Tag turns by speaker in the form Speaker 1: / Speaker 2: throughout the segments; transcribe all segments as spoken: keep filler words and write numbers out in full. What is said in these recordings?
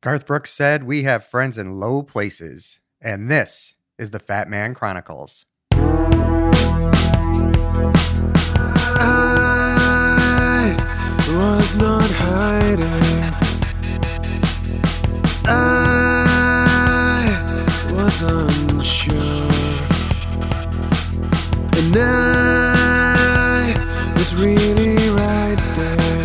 Speaker 1: Garth Brooks said, "We have friends in low places." And this is the Fat Man Chronicles.
Speaker 2: I was not hiding. I was unsure. And I was really right there.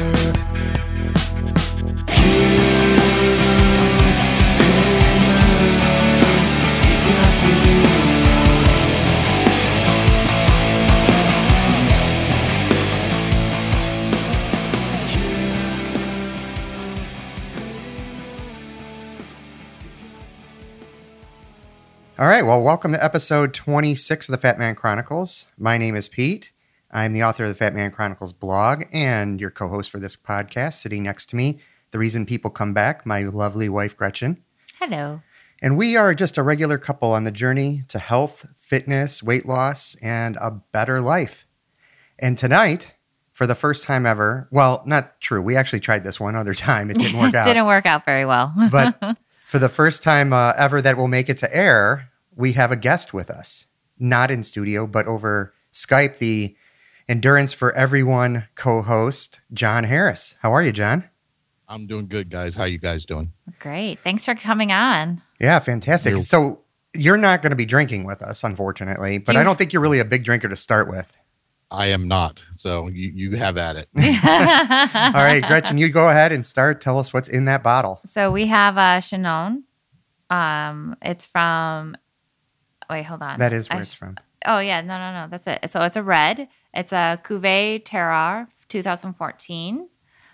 Speaker 1: All right, well, welcome to episode twenty-six of the Fat Man Chronicles. My name is Pete. I'm the author of the Fat Man Chronicles blog and your co-host for this podcast. Sitting next to me, the reason people come back, my lovely wife, Gretchen.
Speaker 3: Hello.
Speaker 1: And we are just a regular couple on the journey to health, fitness, weight loss, and a better life. And tonight, for the first time ever, well, not true. We actually tried this one other time. It didn't work out.
Speaker 3: Didn't work out very well.
Speaker 1: But for the first time uh, ever that will make it to air, we have a guest with us. Not in studio, but over Skype, the Endurance for Everyone co-host, John Harris. How are you, John?
Speaker 4: I'm doing good, guys. How you guys doing?
Speaker 3: Great. Thanks for coming on.
Speaker 1: Yeah, fantastic.
Speaker 4: You.
Speaker 1: So you're not going to be drinking with us, unfortunately, but
Speaker 3: Do you-
Speaker 1: I don't think you're really a big drinker to start with.
Speaker 4: I am not. So you, you have at it.
Speaker 1: All right, Gretchen, you go ahead and start. Tell us what's in that bottle.
Speaker 3: So we have a Chinon. Um, it's from, wait, hold on.
Speaker 1: That is where
Speaker 3: I
Speaker 1: it's
Speaker 3: sh-
Speaker 1: from.
Speaker 3: Oh, yeah. No, no, no. That's it. So it's a red. It's a Cuvée Terroir twenty fourteen.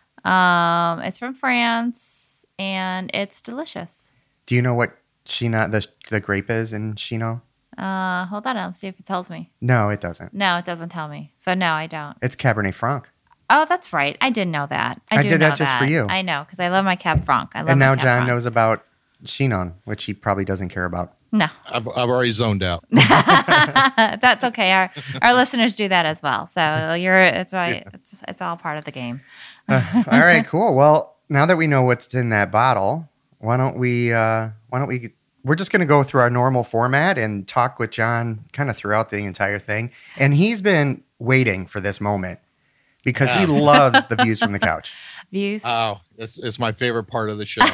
Speaker 3: Um, it's from France, and it's delicious.
Speaker 1: Do you know what Chinon, the, the grape is in Chinon?
Speaker 3: Uh, hold on. Let's see if it tells me.
Speaker 1: No, it doesn't.
Speaker 3: No, it doesn't tell me. So no, I don't.
Speaker 1: It's Cabernet Franc.
Speaker 3: Oh, that's right. I didn't know that. I,
Speaker 1: I
Speaker 3: do
Speaker 1: did
Speaker 3: know
Speaker 1: that just for you.
Speaker 3: I know, because I love my Cab Franc. I love
Speaker 1: And
Speaker 3: my
Speaker 1: now
Speaker 3: Cab
Speaker 1: John
Speaker 3: Franc.
Speaker 1: knows about Chinon, which he probably doesn't care about.
Speaker 3: No.
Speaker 4: I've, I've already zoned out.
Speaker 3: That's okay. Our our listeners do that as well. So you're it's right.
Speaker 4: Yeah.
Speaker 3: It's it's all part of the game.
Speaker 1: Uh, all right, cool. Well, now that we know what's in that bottle, why don't we? Uh, why don't we? We're just going to go through our normal format and talk with John kind of throughout the entire thing. And he's been waiting for this moment because he
Speaker 4: Yeah.
Speaker 1: loves the views from the couch.
Speaker 3: Views.
Speaker 4: Oh, it's it's my favorite part of the show.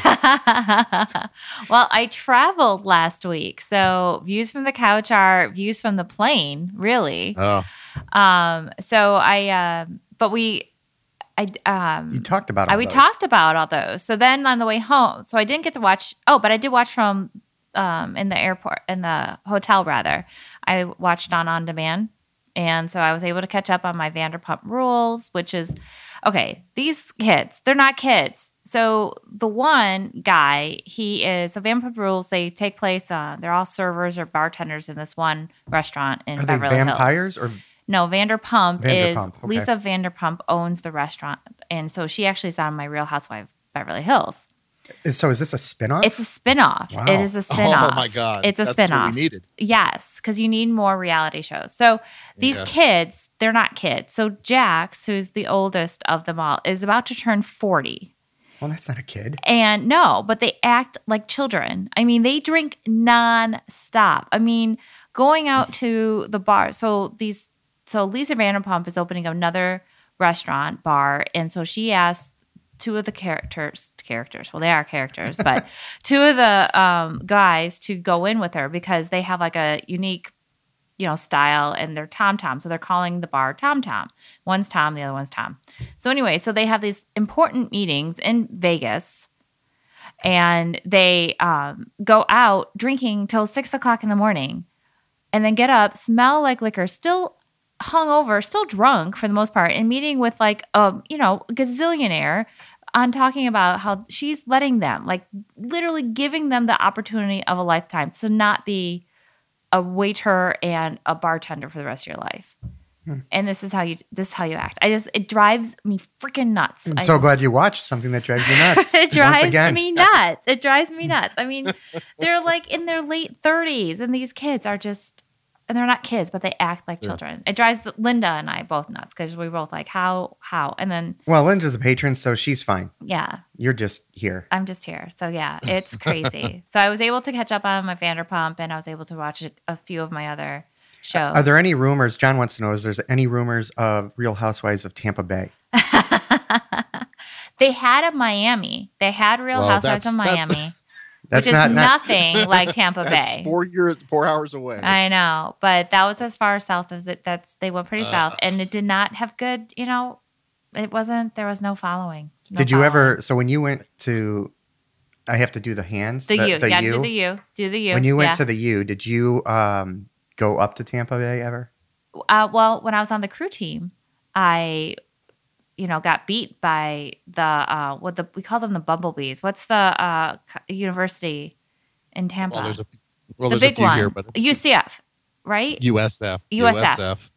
Speaker 3: Well, I traveled last week, so views from the couch are views from the plane, really.
Speaker 4: Oh,
Speaker 3: Um. So I. Uh, but we. I. Um.
Speaker 1: You talked about all
Speaker 3: I, we
Speaker 1: those.
Speaker 3: talked about all those. So then on the way home, so I didn't get to watch. Oh, but I did watch from um in the airport in the hotel rather. I watched on on demand, and so I was able to catch up on my Vanderpump Rules, which is okay. These kids, they're not kids. So the one guy, he is so Vanderpump Rules. They take place. Uh, they're all servers or bartenders in this one restaurant in
Speaker 1: Are they
Speaker 3: Beverly Hills.
Speaker 1: vampires or?
Speaker 3: No, Vanderpump, is
Speaker 1: Vanderpump, okay.
Speaker 3: Lisa Vanderpump owns the restaurant, and so she actually is on My Real Housewife Beverly Hills.
Speaker 1: So is this a spinoff?
Speaker 3: It's a spinoff.
Speaker 1: Wow.
Speaker 3: It is a spinoff.
Speaker 4: oh my God.
Speaker 3: It's a
Speaker 4: That's what
Speaker 3: spinoff.
Speaker 4: we needed.
Speaker 3: Yes, because you need more reality shows. So these
Speaker 4: Yeah.
Speaker 3: kids, they're not kids. So Jax, who's the oldest of them all, is about to turn forty.
Speaker 1: Well, that's not a kid.
Speaker 3: And no, but they act like children. I mean, they drink nonstop. I mean, going out to the bar. So these, so Lisa Vanderpump is opening another restaurant bar, and so she asked two of the characters, characters. Well, they are characters, but two of the um, guys to go in with her because they have like a unique, you know, style, and they're Tom Tom. So they're calling the bar Tom Tom. One's Tom, the other one's Tom. So anyway, so they have these important meetings in Vegas, and they um, go out drinking till six o'clock in the morning, and then get up, smell like liquor, still hungover, still drunk for the most part, and meeting with like a you know gazillionaire on talking about how she's letting them, like literally giving them the opportunity of a lifetime to not be a waiter and a bartender for the rest of your life. Hmm. And this is how you this is how you act. I just it drives me freaking nuts.
Speaker 1: I'm
Speaker 3: I
Speaker 1: so
Speaker 3: just,
Speaker 1: glad you watched something that drives you nuts.
Speaker 3: it drives
Speaker 1: Once again.
Speaker 3: me nuts. It drives me nuts. I mean, they're like in their late thirties, and these kids are just and they're not kids, but they act like children. It drives Linda and I both nuts because we both like, how, how? And then,
Speaker 1: Well, Linda's a patron, so she's fine.
Speaker 3: yeah,
Speaker 1: You're just here.
Speaker 3: I'm just here. So yeah, it's crazy. So I was able to catch up on my Vanderpump, and I was able to watch a, a few of my other shows.
Speaker 1: Are there any rumors? John wants to know: is there any rumors of Real Housewives of Tampa Bay?
Speaker 3: They had a Miami. They had Real
Speaker 4: Well,
Speaker 3: Housewives of
Speaker 4: that's- that's-
Speaker 3: Miami,
Speaker 1: That's
Speaker 3: which is
Speaker 1: not, not
Speaker 3: nothing like Tampa
Speaker 4: That's
Speaker 3: Bay.
Speaker 4: four years, four hours away.
Speaker 3: I know, but that was as far south as it. That's they went pretty
Speaker 4: Uh.
Speaker 3: south, and it did not have good. You know, it wasn't. There was no following. No
Speaker 1: Did you
Speaker 3: following.
Speaker 1: ever? So when you went to, I have to do the hands.
Speaker 3: The, U?
Speaker 1: The
Speaker 3: Yeah,
Speaker 1: U.
Speaker 3: do the U. Do the U.
Speaker 1: When you went
Speaker 3: yeah.
Speaker 1: to the U, did you um, go up to Tampa Bay ever?
Speaker 3: Uh, well, when I was on the crew team, I, you know, got beat by the uh, what the we call them the bumblebees. What's the uh, c- university in Tampa?
Speaker 4: well, there's a well,
Speaker 3: the
Speaker 4: there's
Speaker 3: big
Speaker 4: a few
Speaker 3: one,
Speaker 4: here, but
Speaker 3: U C F, right?
Speaker 4: U S F,
Speaker 3: U S F.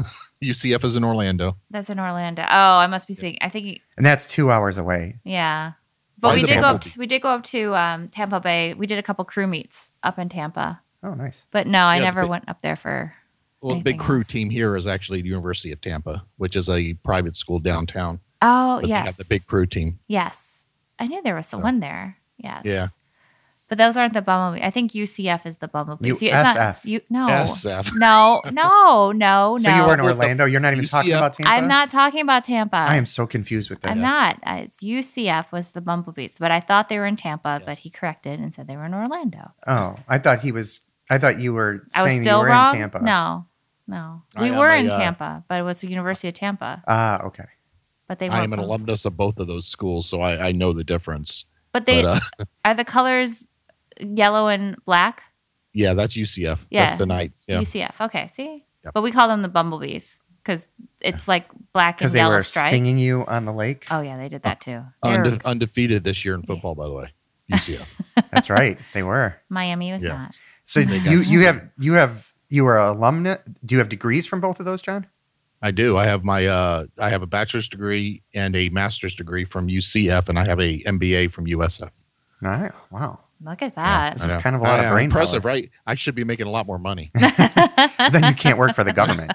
Speaker 4: U C F is in Orlando.
Speaker 3: That's in Orlando. Oh, I must be seeing. I think,
Speaker 1: And that's two hours away.
Speaker 3: yeah. But
Speaker 4: Why
Speaker 3: we
Speaker 4: the
Speaker 3: did go up.
Speaker 4: Bumblebee?
Speaker 3: To, we did go up to um, Tampa Bay. We did a couple crew meets up in Tampa.
Speaker 1: Oh, nice.
Speaker 3: But no, I
Speaker 4: Yeah, the
Speaker 3: never
Speaker 4: big-
Speaker 3: went up there for.
Speaker 4: Well, the big
Speaker 3: Anything
Speaker 4: crew
Speaker 3: else?
Speaker 4: team here is actually the University of Tampa, which is a private school downtown.
Speaker 3: Oh
Speaker 4: But
Speaker 3: yes,
Speaker 4: they have the big crew team.
Speaker 3: Yes, I knew there was someone there. Yes.
Speaker 4: Yeah.
Speaker 3: But those aren't the bumblebee. I think U C F is the bumblebee.
Speaker 1: U
Speaker 3: See, it's not-
Speaker 1: S F.
Speaker 3: You no.
Speaker 4: S F.
Speaker 3: No, no, no,
Speaker 1: So
Speaker 3: no.
Speaker 1: you were in
Speaker 4: Well, the
Speaker 1: Orlando. You're not even
Speaker 4: U C F
Speaker 1: talking about Tampa.
Speaker 3: I'm not talking about Tampa.
Speaker 1: I am so confused with this.
Speaker 3: I'm not. Uh, It's U C F was the bumblebees, but I thought they were in Tampa. But he corrected and said they were in Orlando.
Speaker 1: Oh, I thought he was. I thought you were
Speaker 3: I was
Speaker 1: saying
Speaker 3: still
Speaker 1: you were
Speaker 3: wrong.
Speaker 1: in Tampa.
Speaker 3: No, no,
Speaker 4: I
Speaker 3: we
Speaker 4: am
Speaker 3: were
Speaker 4: a,
Speaker 3: in
Speaker 4: uh,
Speaker 3: Tampa, but it was the University of Tampa.
Speaker 1: Ah, okay.
Speaker 3: But they
Speaker 4: I
Speaker 3: weren't.
Speaker 4: am an
Speaker 3: bum-
Speaker 4: alumnus of both of those schools, so I, I know the difference.
Speaker 3: But they
Speaker 4: But, uh,
Speaker 3: are the colors yellow and black.
Speaker 4: yeah, that's U C F.
Speaker 3: Yeah.
Speaker 4: That's the Knights. Yeah.
Speaker 3: U C F. Okay, see,
Speaker 4: Yep.
Speaker 3: but we call them the bumblebees because it's like black and
Speaker 1: Because they
Speaker 3: yellow
Speaker 1: were
Speaker 3: stripes.
Speaker 1: stinging you on the lake.
Speaker 3: Oh yeah, they did that too. They were-
Speaker 4: Unde- undefeated this year in football, by the way. U C F.
Speaker 1: That's right. They were.
Speaker 3: Miami was
Speaker 4: Yeah.
Speaker 3: not.
Speaker 1: So
Speaker 4: They got
Speaker 1: you you
Speaker 4: screwed.
Speaker 1: have you have you were an alumna. Do you have degrees from both of those, John?
Speaker 4: I do. I have my uh, I have a bachelor's degree and a master's degree from U C F, and I have a M B A from U S F.
Speaker 1: All right. Wow.
Speaker 3: Look at that.
Speaker 1: This
Speaker 4: I
Speaker 1: is
Speaker 4: know.
Speaker 1: kind of a lot
Speaker 4: I
Speaker 1: of
Speaker 4: know.
Speaker 1: brain
Speaker 4: Impressive,
Speaker 1: power.
Speaker 4: right? I should be making a lot more money.
Speaker 1: Then you can't work for the government.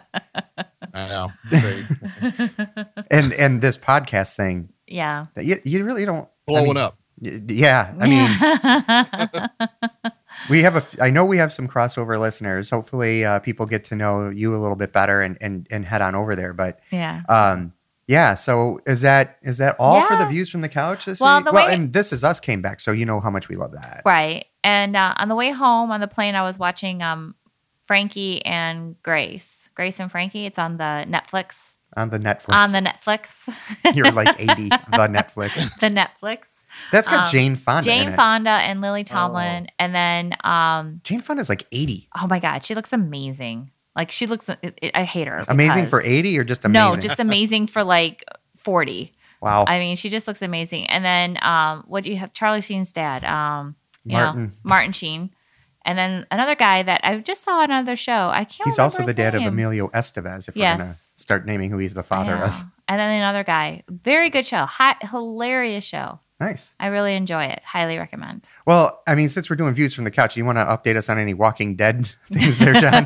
Speaker 4: I know. Great.
Speaker 1: And and this podcast thing
Speaker 3: Yeah.
Speaker 1: that you you really don't I
Speaker 4: Blowing
Speaker 1: mean,
Speaker 4: up.
Speaker 1: y- Yeah. I mean, we have a. f- I know we have some crossover listeners. Hopefully, uh, people get to know you a little bit better and and and head on over there. But
Speaker 3: yeah.
Speaker 1: um, yeah. So is that is that all for the
Speaker 3: Yeah.
Speaker 1: views from the couch this
Speaker 3: Well,
Speaker 1: week?
Speaker 3: the
Speaker 1: well,
Speaker 3: way-
Speaker 1: and This Is Us came back, so you know how much we love that.
Speaker 3: Right. And uh, on the way home on the plane, I was watching um, Frankie and Grace. Grace and Frankie. It's on the Netflix.
Speaker 1: On the Netflix.
Speaker 3: On the Netflix.
Speaker 1: You're like eighty. The Netflix.
Speaker 3: the Netflix.
Speaker 1: That's got
Speaker 3: Um,
Speaker 1: Jane Fonda. in
Speaker 3: Jane
Speaker 1: it.
Speaker 3: Fonda and Lily Tomlin. And then, um,
Speaker 1: Jane Fonda's like eighty.
Speaker 3: oh my God, she looks amazing. Like she looks, it, it- I hate her.
Speaker 1: Amazing for
Speaker 3: because-
Speaker 1: eighty or just amazing?
Speaker 3: No, just amazing for like forty.
Speaker 1: wow.
Speaker 3: I mean, she just looks amazing. And then, um, what do you have? Charlie Sheen's dad, um, you
Speaker 1: Martin.
Speaker 3: know, Martin Sheen. And then another guy that I just saw on another show. I can't.
Speaker 1: He's
Speaker 3: remember
Speaker 1: also the
Speaker 3: his
Speaker 1: dad of
Speaker 3: name.
Speaker 1: Emilio Estevez. If we're gonna
Speaker 3: Yes.
Speaker 1: start naming who he's the
Speaker 3: I
Speaker 1: father
Speaker 3: know.
Speaker 1: of.
Speaker 3: And then another guy. Very good show. Hi- hilarious show.
Speaker 1: Nice.
Speaker 3: I really enjoy it. Highly recommend.
Speaker 1: Well, I mean, since we're doing views from the couch, you want to update us on any Walking Dead things there, John?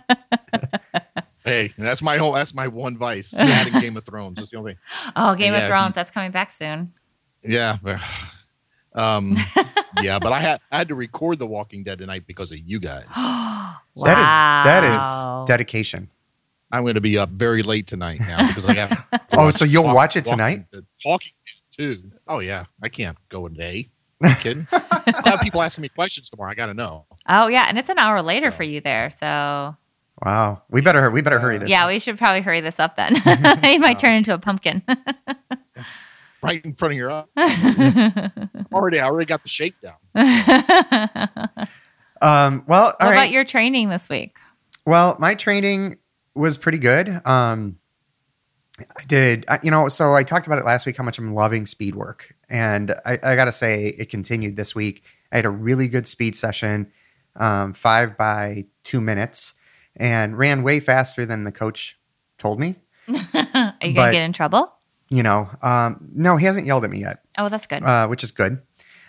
Speaker 4: Hey, that's my whole. That's my one vice. That and Game of Thrones. That's the only thing.
Speaker 3: Oh, Game
Speaker 4: Yeah,
Speaker 3: of Thrones. That's coming back soon.
Speaker 4: Yeah. Um. Yeah, but I had I had to record The Walking Dead tonight because of you guys.
Speaker 3: wow.
Speaker 1: That is that is dedication.
Speaker 4: I'm going to be up very late tonight now because I have. to
Speaker 1: Oh,
Speaker 4: watch
Speaker 1: so you'll
Speaker 4: Walk-
Speaker 1: watch it
Speaker 4: Walking
Speaker 1: tonight?
Speaker 4: Dead- Talking Dead too. Oh yeah, I can't go a day. Are you kidding? I'll have people asking me questions tomorrow. I got to know.
Speaker 3: Oh yeah, and it's an hour later
Speaker 4: So-
Speaker 3: for you there. So
Speaker 1: Wow. We better we better hurry this.
Speaker 3: yeah, we should probably hurry this up then. he might turn into a pumpkin.
Speaker 4: Right in front of your eye. Already, I already got the shakedown.
Speaker 3: what
Speaker 1: Um. Well, all right.
Speaker 3: about your training this week?
Speaker 1: Well, my training was pretty good. Um, I did, I- you know, so I talked about it last week, how much I'm loving speed work. And I, I got to say, it continued this week. I had a really good speed session, um, five by two minutes, and ran way faster than the coach told me.
Speaker 3: Are you gonna
Speaker 1: But-
Speaker 3: get in trouble?
Speaker 1: You know, um, no, he hasn't yelled at me yet,
Speaker 3: Oh, that's good.
Speaker 1: uh, which is good.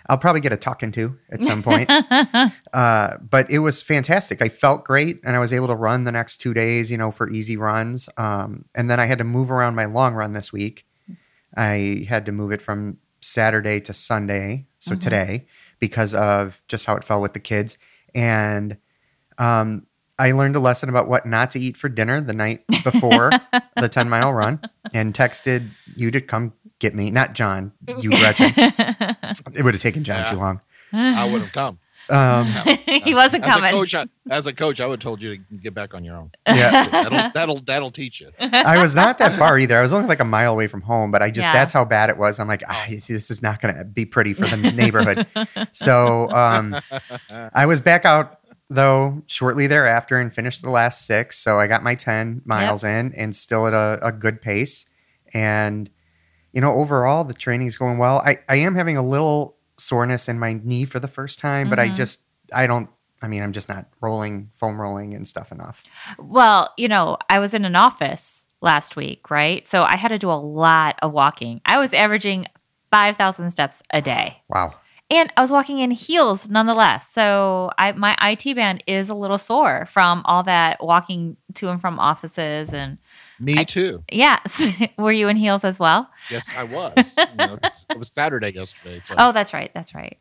Speaker 1: I'll probably get a talking to at some point. uh, but it was fantastic. I felt great, and I was able to run the next two days, you know, for easy runs. Um, and then I had to move around my long run this week. I had to move it from Saturday to Sunday, so mm-hmm. today, because of just how it fell with the kids. And um, I learned a lesson about what not to eat for dinner the night before the ten mile run, and texted you to come get me. Not John, you Gretchen. It would have taken John yeah. too long.
Speaker 4: I would have come.
Speaker 1: Um,
Speaker 3: he wasn't
Speaker 4: as
Speaker 3: coming.
Speaker 4: A coach, I, as a coach, I would have told you to get back on your own.
Speaker 1: Yeah,
Speaker 4: that'll that'll that'll teach you.
Speaker 1: I was not that far either. I was only like a mile away from home, but I just
Speaker 3: yeah.
Speaker 1: that's how bad it was. I'm like, ah, this is not going to be pretty for the neighborhood. So um, I was back out though shortly thereafter and finished the last six. So I got my ten miles yep. in and still at a, a good pace. And you know, overall the training's going well. I I am having a little soreness in my knee for the first time, mm-hmm. but I just, I don't, I mean, I'm just not rolling, foam rolling and stuff enough.
Speaker 3: Well, you know, I was in an office last week, right? So I had to do a lot of walking. I was averaging five thousand steps a day.
Speaker 1: Wow.
Speaker 3: And I was walking in heels nonetheless. So I, my I T band is a little sore from all that walking to and from offices. And
Speaker 4: me
Speaker 3: I,
Speaker 4: too.
Speaker 3: Yeah. Were you in heels as well?
Speaker 4: Yes, I was. You know, it was Saturday yesterday. So.
Speaker 3: Oh, that's right. That's right.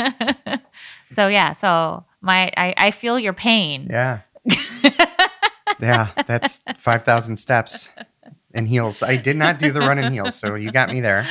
Speaker 3: So yeah. So my, I, I feel your pain.
Speaker 1: Yeah. Yeah. That's five thousand steps in heels. I did not do the run in heels, so you got me there.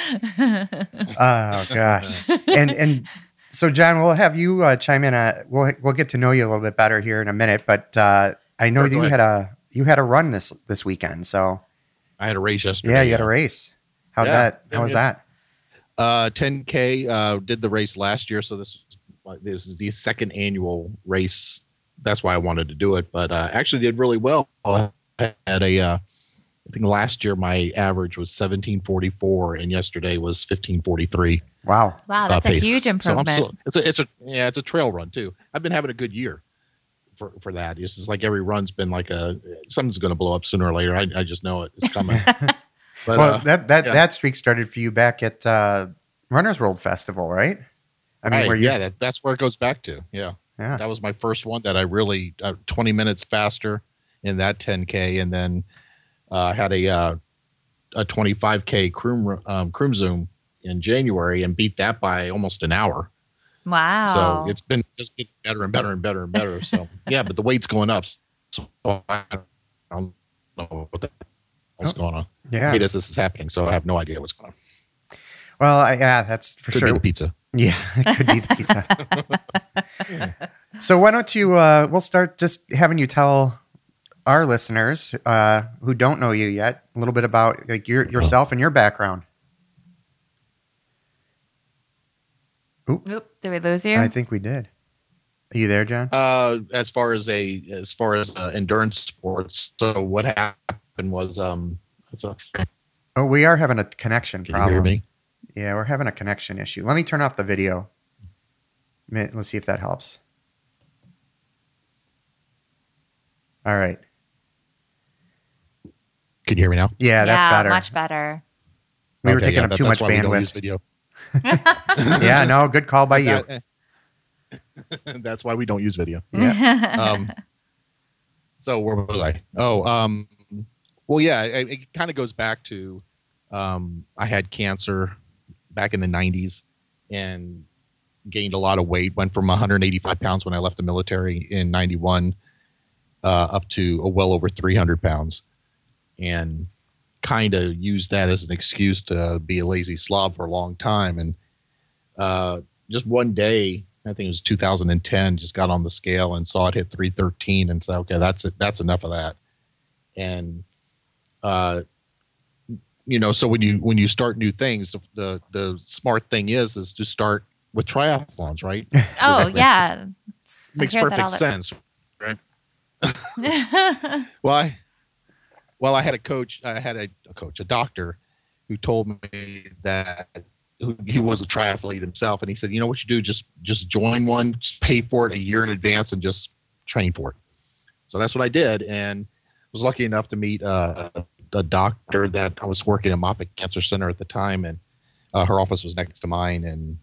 Speaker 1: Oh gosh. And and so John, we'll have you uh, chime in. Uh, we'll we'll get to know you a little bit better here in a minute. But uh, I know
Speaker 4: sure,
Speaker 1: that you had a you had a run this this weekend. So
Speaker 4: I had a race yesterday.
Speaker 1: Yeah, you had a race. How'd
Speaker 4: yeah,
Speaker 1: that?
Speaker 4: yeah,
Speaker 1: How was
Speaker 4: yeah.
Speaker 1: that?
Speaker 4: Uh, ten K. Uh, did the race last year, so this this is the second annual race. That's why I wanted to do it. But uh, actually did really well. I had a. Uh, I think last year my average was seventeen forty-four, and yesterday was fifteen forty-three.
Speaker 1: Wow!
Speaker 3: Wow, that's
Speaker 4: uh,
Speaker 3: a huge improvement.
Speaker 4: So still, it's a it's a yeah, it's a trail run too. I've been having a good year for for that. It's just like every run's been like a something's going to blow up sooner or later. I I just know it. It's coming. But,
Speaker 1: well,
Speaker 4: uh,
Speaker 1: that that
Speaker 4: yeah.
Speaker 1: that streak started for you back at uh, Runners World Festival, right? I mean,
Speaker 4: right,
Speaker 1: where you,
Speaker 4: yeah, that, that's where it goes back to. Yeah,
Speaker 1: yeah.
Speaker 4: That was my first one that I really uh, twenty minutes faster in that ten K, and then uh, had a uh, a twenty-five K Crume um, Crume Zoom in January and beat that by almost an hour.
Speaker 3: Wow!
Speaker 4: So it's been just getting better and better and better and better. So yeah, but the weight's going up. So I don't know what the what's
Speaker 1: oh,
Speaker 4: going on.
Speaker 1: Yeah,
Speaker 4: hey, this, this is happening. So I have no idea what's going on.
Speaker 1: Well, I, yeah, that's for
Speaker 4: Could
Speaker 1: sure.
Speaker 4: Be the pizza.
Speaker 1: Yeah, it could be the pizza. So why don't you? Uh, we'll start just having you tell our listeners uh, who don't know you yet a little bit about like your yourself and your background. Oop.
Speaker 3: Oop, did we lose you?
Speaker 1: I think we did. Are you there, John?
Speaker 4: Uh, as far as a as far as uh, endurance sports, so what happened was um. It's a,
Speaker 1: Oh, we are having a connection
Speaker 4: can
Speaker 1: problem.
Speaker 4: you hear me?
Speaker 1: Yeah, we're having a connection issue. Let me turn off the video. Let's see if that helps. All right.
Speaker 4: Can you hear me now?
Speaker 1: Yeah, that's
Speaker 3: yeah,
Speaker 1: better.
Speaker 3: much better.
Speaker 1: We were
Speaker 4: Okay,
Speaker 1: taking
Speaker 4: yeah,
Speaker 1: up
Speaker 4: that-
Speaker 1: too much
Speaker 4: that's why we don't use
Speaker 1: bandwidth.
Speaker 4: video.
Speaker 1: Yeah, no, good call by you.
Speaker 4: That- that's why we don't use video.
Speaker 1: Yeah.
Speaker 4: Um, so where was I? Oh, um, well, yeah, it, it kind of goes back to um, I had cancer back in the nineties and gained a lot of weight. Went from one hundred eighty-five pounds when I left the military in ninety-one uh, up to a well over three hundred pounds, and kind of used that as an excuse to be a lazy slob for a long time. And uh, just one day, I think it was two thousand ten, just got on the scale and saw it hit three thirteen and said, okay, that's it. That's enough of that. And, uh, you know, so when you, when you start new things, the, the, the smart thing is, is to start with triathlons, right?
Speaker 3: Oh,
Speaker 4: Makes-
Speaker 3: yeah.
Speaker 4: Makes
Speaker 3: I hear that all
Speaker 4: perfect
Speaker 3: the-
Speaker 4: sense. Right. Well, I, well, I had a coach, I had a, a coach, a doctor who told me that who, he was a triathlete himself. And he said, you know what you do? Just, just join one, just pay for it a year in advance and just train for it. So that's what I did. And was lucky enough to meet uh, a, a doctor that I was working at Moffitt Cancer Center at the time. And uh, her office was next to mine. And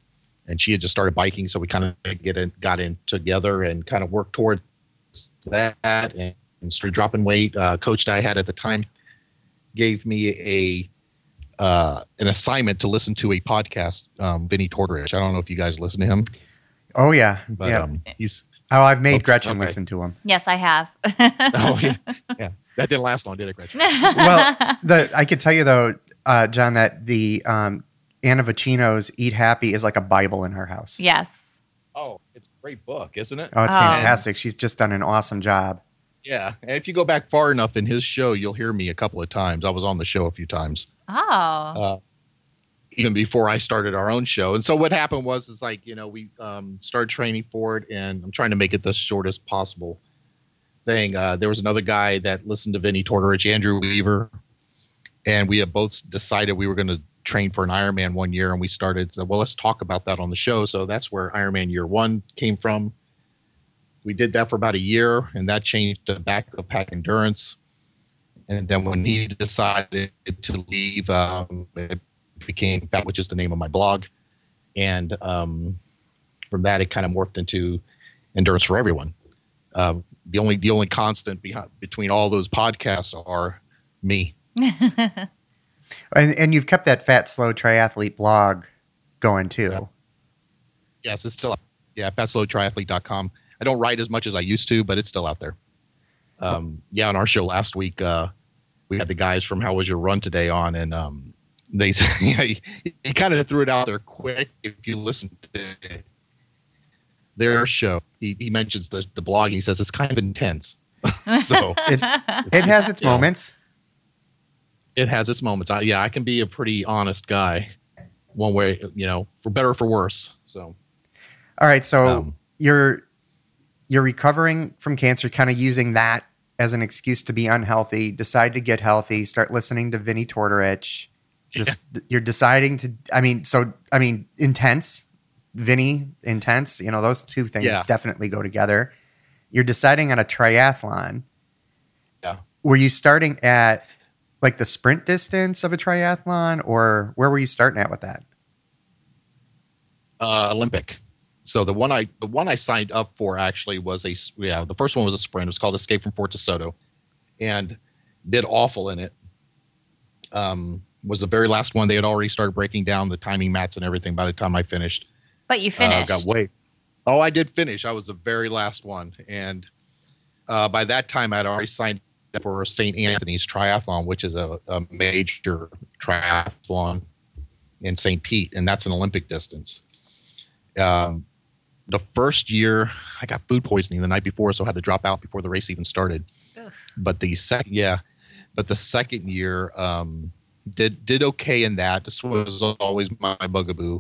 Speaker 4: and she had just started biking, so we kind of get in, got in together and kind of worked towards that and, and started dropping weight. Uh, coach that I had at the time gave me a uh, an assignment to listen to a podcast, um, Vinny Tortorich. I don't know if you guys listen to him,
Speaker 1: Oh yeah,
Speaker 4: but
Speaker 1: yeah.
Speaker 4: um, he's
Speaker 1: oh, I've made
Speaker 4: Okay,
Speaker 1: Gretchen
Speaker 4: okay.
Speaker 1: listen to him.
Speaker 3: Yes, I have.
Speaker 4: oh yeah, yeah. That didn't last long, did it, Gretchen?
Speaker 1: Well, the I could tell you though, uh, John, that the um, Anna Vocino's Eat Happy is like a Bible in her house.
Speaker 3: Yes.
Speaker 4: Oh, it's a great book, isn't it?
Speaker 1: Oh, it's
Speaker 3: Oh.
Speaker 1: fantastic. She's just done an awesome job.
Speaker 4: Yeah, and if you go back far enough in his show, you'll hear me a couple of times. I was on the show a few times,
Speaker 3: Oh.
Speaker 4: uh, even before I started our own show. And so what happened was, is like, you know, we um, started training for it, and I'm trying to make it the shortest possible thing. Uh, there was another guy that listened to Vinny Tortorich, Andrew Weaver, and we had both decided we were going to train for an Ironman one year, and we started, so, well, let's talk about that on the show. So that's where Ironman year one came from. We did that for about a year, and that changed to Backup Pack Endurance. And then when he decided to leave, um, it became Fat, which is the name of my blog. And um, from that, it kind of morphed into Endurance for Everyone. Um, the only the only constant behind, between all those podcasts are me.
Speaker 1: And, and you've kept that Fat Slow Triathlete blog going too.
Speaker 4: Yeah. Yes, it's still up. Yeah, fat slow triathlete dot com. I don't write as much as I used to, but it's still out there. Um, yeah, on our show last week, uh, we had the guys from How Was Your Run Today on, and um, they yeah, he, he kind of threw it out there quick. If you listen to their show, he, he mentions the, the blog. He says it's kind of intense. So
Speaker 1: It, it has its
Speaker 4: Yeah.
Speaker 1: moments.
Speaker 4: it has its moments. I, yeah, I can be a pretty honest guy, one way, you know, for better or for worse. So,
Speaker 1: All right, so
Speaker 4: um,
Speaker 1: you're you're recovering from cancer, kind of using that as an excuse to be unhealthy, decide to get healthy, start listening to Vinny Tortorich. Just, You're deciding to, I mean, so, I mean, intense, Vinny, intense, you know, those two things
Speaker 4: Yeah.
Speaker 1: definitely go together. You're deciding on a triathlon.
Speaker 4: Yeah.
Speaker 1: Were you starting at like the sprint distance of a triathlon, or where were you starting at with that?
Speaker 4: uh, Olympic. So the one I the one I signed up for actually was a yeah the first one was a sprint. It was called Escape from Fort DeSoto, and did awful in it. Um, was the very last one. They had already started breaking down the timing mats and everything by the time I finished.
Speaker 3: But you
Speaker 4: Uh,
Speaker 3: finished.
Speaker 4: got way. Oh, I did finish. I was the very last one, and uh, by that time I'd already signed up for Saint Anthony's Triathlon, which is a, a major triathlon in Saint Pete, and that's an Olympic distance. Um, the first year I got food poisoning the night before, so I had to drop out before the race even started.
Speaker 3: Ugh.
Speaker 4: But the second, yeah, but the second year um, did did okay in that. This was always my bugaboo.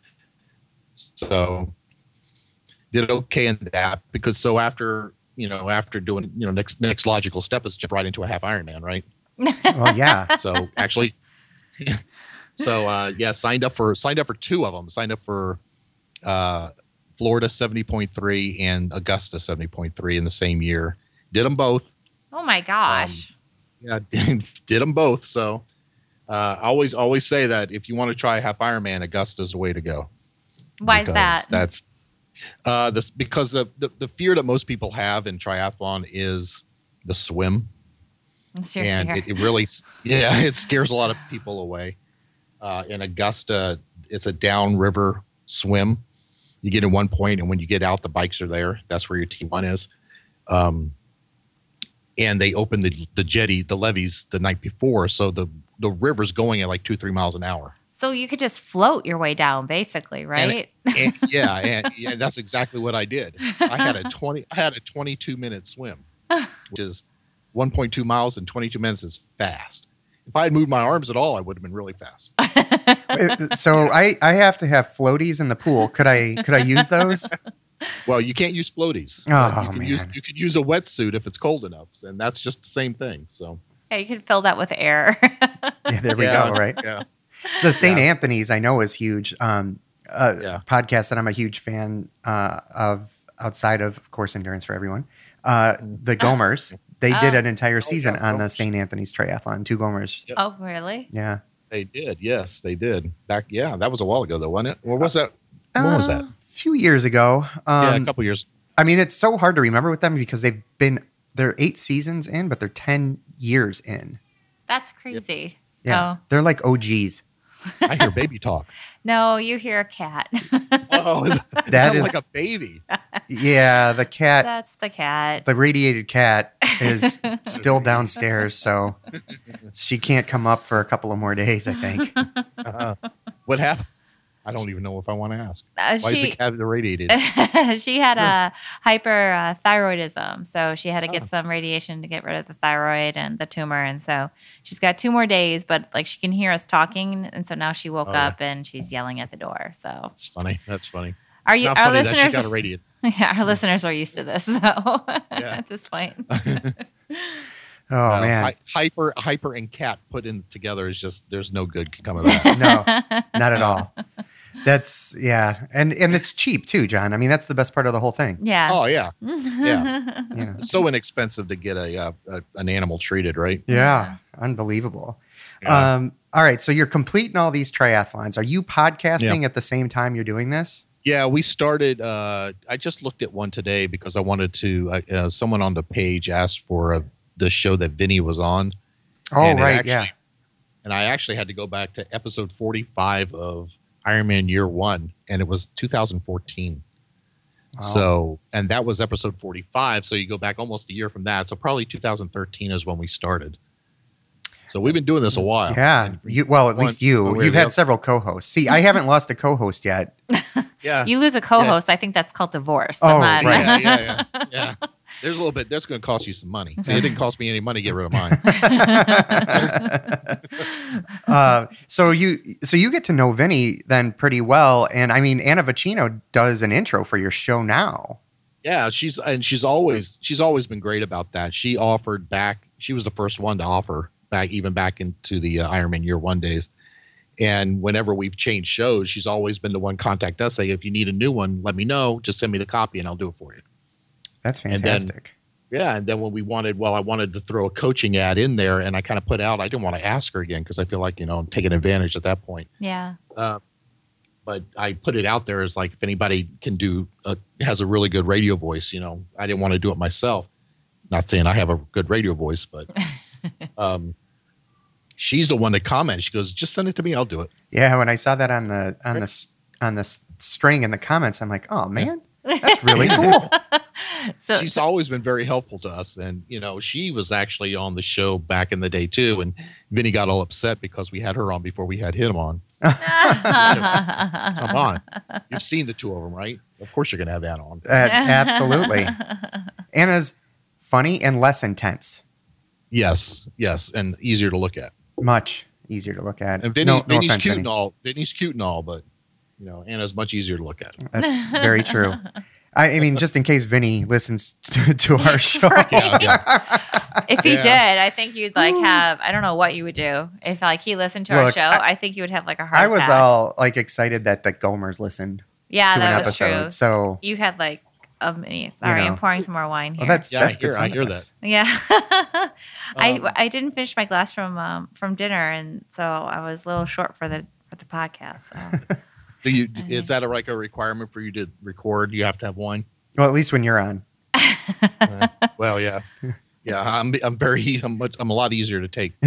Speaker 4: So did okay in that because so after you know after doing you know next next logical step is jump right into a half Ironman, right?
Speaker 1: Well, yeah.
Speaker 4: So actually, so uh, yeah, signed up for signed up for two of them. Signed up for uh, Florida seventy point three and Augusta seventy point three in the same year. Did them both.
Speaker 3: Oh my gosh.
Speaker 4: Yeah, did, did them both. So uh, I always always say that if you want to try a half Ironman, Augusta's the way to go.
Speaker 3: Why is
Speaker 4: Because
Speaker 3: that?
Speaker 4: That's uh, this because the, the the fear that most people have in triathlon is the swim.
Speaker 3: It's your
Speaker 4: and
Speaker 3: fear.
Speaker 4: it, it really yeah it scares a lot of people away. Uh, in Augusta, it's a downriver swim. You get in one point, and when you get out, the bikes are there. That's where your T one is. Um, and they open the the jetty, the levees, the night before, so the the river's going at like two three miles an hour.
Speaker 3: So you could just float your way down, basically, right?
Speaker 4: And, yeah, and yeah, that's exactly what I did. I had a twenty, I had a twenty-two minute swim, which is one point two miles in twenty-two minutes is fast. If I had moved my arms at all, I would have been really fast.
Speaker 1: So I, I have to have floaties in the pool. Could I could I use those?
Speaker 4: Well, you can't use floaties.
Speaker 1: Oh,
Speaker 4: But you can use
Speaker 1: man.
Speaker 4: you could use a wetsuit if it's cold enough, and that's just the same thing. So
Speaker 3: Yeah, you could fill that with air.
Speaker 1: Yeah, there we
Speaker 4: yeah,
Speaker 1: go. Right.
Speaker 4: Yeah.
Speaker 1: The Saint
Speaker 4: Yeah.
Speaker 1: Anthony's I know is huge. Um, uh,
Speaker 4: Yeah.
Speaker 1: podcast that I'm a huge fan uh, of outside of, of course, Endurance for Everyone. Uh, the Gomers. They did
Speaker 3: Oh.
Speaker 1: an entire season
Speaker 4: yeah,
Speaker 1: on the
Speaker 4: Gomers.
Speaker 1: Saint Anthony's Triathlon. Two Gomers.
Speaker 4: Yep.
Speaker 3: Oh, really?
Speaker 1: Yeah.
Speaker 4: They did. Yes, they did. Back. Yeah, that was a while ago, though, wasn't it? Or was that? When was that?
Speaker 1: A few years ago. Um,
Speaker 4: yeah, a couple years.
Speaker 1: I mean, it's so hard to remember with them because they've been they're eight seasons in, but they're ten years in.
Speaker 3: That's crazy.
Speaker 1: Yeah,
Speaker 3: Oh.
Speaker 1: they're like O Gs.
Speaker 4: I hear baby talk.
Speaker 3: No, you hear a cat.
Speaker 4: Oh,
Speaker 1: That
Speaker 4: that
Speaker 1: is-
Speaker 4: is like a baby.
Speaker 1: Yeah, the cat,
Speaker 3: That's the cat.
Speaker 1: the radiated cat, is still downstairs, so she can't come up for a couple of more days. I think.
Speaker 4: Uh, what happened? I don't even know if I want to ask.
Speaker 3: Uh,
Speaker 4: Why is the
Speaker 3: she
Speaker 4: cat irradiated?
Speaker 3: she had a hyperthyroidism, so she had to get
Speaker 4: Oh.
Speaker 3: some radiation to get rid of the thyroid and the tumor, and so she's got two more days. But like she can hear us talking, and so now she woke
Speaker 4: Oh, yeah.
Speaker 3: up and she's yelling at the door. So
Speaker 4: That's funny. That's funny.
Speaker 3: are you?
Speaker 4: Not
Speaker 3: Our
Speaker 4: funny that she
Speaker 3: listeners,
Speaker 4: got irradiated.
Speaker 3: yeah, our listeners are used to this. So at this point,
Speaker 1: Oh
Speaker 4: Uh,
Speaker 1: man,
Speaker 4: hy- hyper, hyper, and cat put in together is just there's no good can come of that.
Speaker 1: no, not at all. That's yeah, and and it's cheap too, John. I mean, that's the best part of the whole thing.
Speaker 3: yeah.
Speaker 4: Oh yeah, yeah.
Speaker 1: Yeah,
Speaker 4: So inexpensive to get a, uh, a an animal treated, right?
Speaker 1: yeah, unbelievable.
Speaker 4: Yeah.
Speaker 1: Um, all right, so you're completing all these triathlons. Are you podcasting at the same time you're doing this?
Speaker 4: Yeah, we started. Uh, I just looked at one today because I wanted to. Uh, uh, someone on the page asked for uh, the show that Vinny was on.
Speaker 1: Oh,
Speaker 4: And it
Speaker 1: right,
Speaker 4: actually-
Speaker 1: yeah.
Speaker 4: And I actually had to go back to episode forty-five of Ironman Year One, and it was two thousand fourteen.
Speaker 1: Wow.
Speaker 4: So, and that was episode forty-five. So you go back almost a year from that. So probably two thousand thirteen is when we started. So we've been doing this a while.
Speaker 1: Yeah,
Speaker 4: And
Speaker 1: you well, at
Speaker 4: one-
Speaker 1: least you.
Speaker 4: one way or
Speaker 1: You've
Speaker 4: the
Speaker 1: had
Speaker 4: other.
Speaker 1: several co-hosts. See, I haven't lost a co-host yet.
Speaker 4: Yeah.
Speaker 3: You lose a co-host, I think that's called divorce.
Speaker 1: Oh,
Speaker 3: I'm not-
Speaker 1: right.
Speaker 4: yeah, yeah, yeah, yeah. There's a little bit. That's going to cost you some money. See, it didn't cost me any money to get rid of mine.
Speaker 1: uh, so you so you get to know Vinny then pretty well, and I mean Anna Vicino does an intro for your show now.
Speaker 4: Yeah, she's and she's always she's always been great about that. She offered back. She was the first one to offer back, even back into the uh, Ironman Year One days. And whenever we've changed shows, she's always been the one contact us. Say, if you need a new one, let me know. Just send me the copy, and I'll do it for you.
Speaker 1: That's
Speaker 4: And then-
Speaker 1: fantastic.
Speaker 4: Yeah, and then when we wanted, well, I wanted to throw a coaching ad in there, and I kind of put out. I didn't want to ask her again because I feel like you know I'm taking advantage at that point.
Speaker 3: Yeah.
Speaker 4: Uh, but I put it out there as like if anybody can do a, has a really good radio voice, you know, I didn't want to do it myself. Not saying I have a good radio voice, but um, she's the one that commented. She goes, "Just send it to me. I'll do it."
Speaker 1: Yeah, when I saw that on the on the s- on the s- string in the comments, I'm like, oh man, that's really cool.
Speaker 3: So
Speaker 4: She's always been very helpful to us, and you know, she was actually on the show back in the day too. And Vinny got all upset because we had her on before we had him on. Come on, you've seen the two of them, right? Of course, you're going to have Anna on.
Speaker 1: Uh, absolutely. Anna's funny and less intense.
Speaker 4: Yes, yes, and easier to look at.
Speaker 1: Much easier to look at.
Speaker 4: And Vinny,
Speaker 1: no, no
Speaker 4: Vinny's
Speaker 1: offense,
Speaker 4: cute
Speaker 1: Vinny.
Speaker 4: and all. Vinny's cute and all, but you know, Anna's much easier to look at.
Speaker 1: That's very true. I, I mean, just in case Vinny listens to, to our show.
Speaker 4: Yeah, yeah.
Speaker 3: if he
Speaker 4: Yeah.
Speaker 3: did, I think you'd like have I don't know what you would do if like he listened to our
Speaker 1: Look,
Speaker 3: show.
Speaker 1: I-
Speaker 3: I, think you would have like a heart
Speaker 1: I was
Speaker 3: attack.
Speaker 1: all like excited that the Gomers listened
Speaker 3: yeah,
Speaker 1: to an
Speaker 3: that was
Speaker 1: episode.
Speaker 3: true.
Speaker 1: So
Speaker 3: You had like a mini. Sorry,
Speaker 1: know.
Speaker 3: I'm pouring some more wine here.
Speaker 1: well, that's
Speaker 4: Yeah,
Speaker 1: that's
Speaker 4: I hear-
Speaker 1: good.
Speaker 4: I
Speaker 1: sound
Speaker 4: hear
Speaker 1: effects.
Speaker 3: yeah. I
Speaker 4: Um,
Speaker 3: I didn't finish my glass from um, from dinner, and so I was a little short for the for the podcast. So.
Speaker 4: Do you? Is that a like a requirement for you to record? You have to have wine.
Speaker 1: Well, at least when you're on.
Speaker 4: Uh, well, yeah, yeah. I'm I'm very I'm much, I'm a lot easier to take.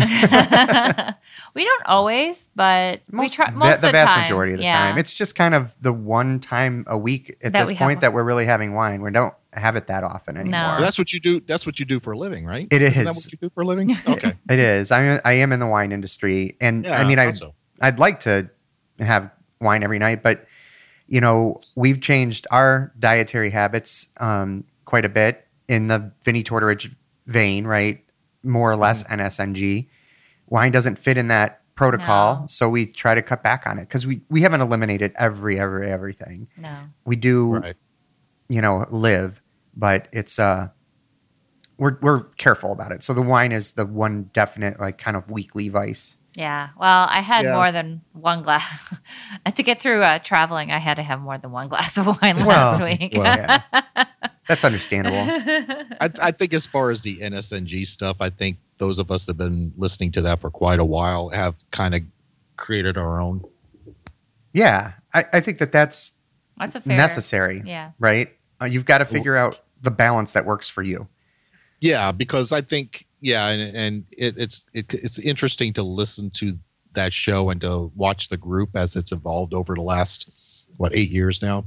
Speaker 3: We don't always, but we
Speaker 1: Most,
Speaker 3: try
Speaker 1: the,
Speaker 3: most of
Speaker 1: the
Speaker 3: the
Speaker 1: vast
Speaker 3: time.
Speaker 1: majority of the
Speaker 3: yeah.
Speaker 1: time. It's just kind of the one time a week at
Speaker 3: That
Speaker 1: this
Speaker 3: we have
Speaker 1: point
Speaker 3: one.
Speaker 1: that we're really having wine. We don't have it that often anymore.
Speaker 4: Well, that's what you do. That's what you do for a living, right?
Speaker 1: It
Speaker 4: Isn't that
Speaker 1: is.
Speaker 4: what you do for a living? Okay.
Speaker 1: It is. I mean, I am in the wine industry, and
Speaker 4: Yeah,
Speaker 1: I mean, I
Speaker 4: thought so.
Speaker 1: I'd like to have wine every night, but you know, we've changed our dietary habits um, quite a bit in the Vinnie Tortorich vein, right? More or less
Speaker 4: Mm-hmm.
Speaker 1: N S N G. Wine doesn't fit in that protocol,
Speaker 3: No.
Speaker 1: so we try to cut back on it because we we haven't eliminated every every everything.
Speaker 3: No.
Speaker 1: We do,
Speaker 4: Right.
Speaker 1: you know, live, but it's uh, we're we're careful about it. So the wine is the one definite like kind of weekly vice.
Speaker 3: Yeah. Well, I had
Speaker 4: Yeah.
Speaker 3: more than one glass to get through uh, traveling. I had to have more than one glass of wine
Speaker 1: Well,
Speaker 3: last week.
Speaker 4: well,
Speaker 1: yeah. That's understandable.
Speaker 4: I, I think as far as the N S N G stuff, I think those of us that have been listening to that for quite a while have kind of created our own.
Speaker 1: Yeah, I, I think that that's
Speaker 3: That's a fair,
Speaker 1: necessary,
Speaker 3: Yeah.
Speaker 1: right? Uh, you've got to figure out the balance that works for you.
Speaker 4: Yeah, because I think yeah, and, and it, it's it, it's interesting to listen to that show and to watch the group as it's evolved over the last what eight years now.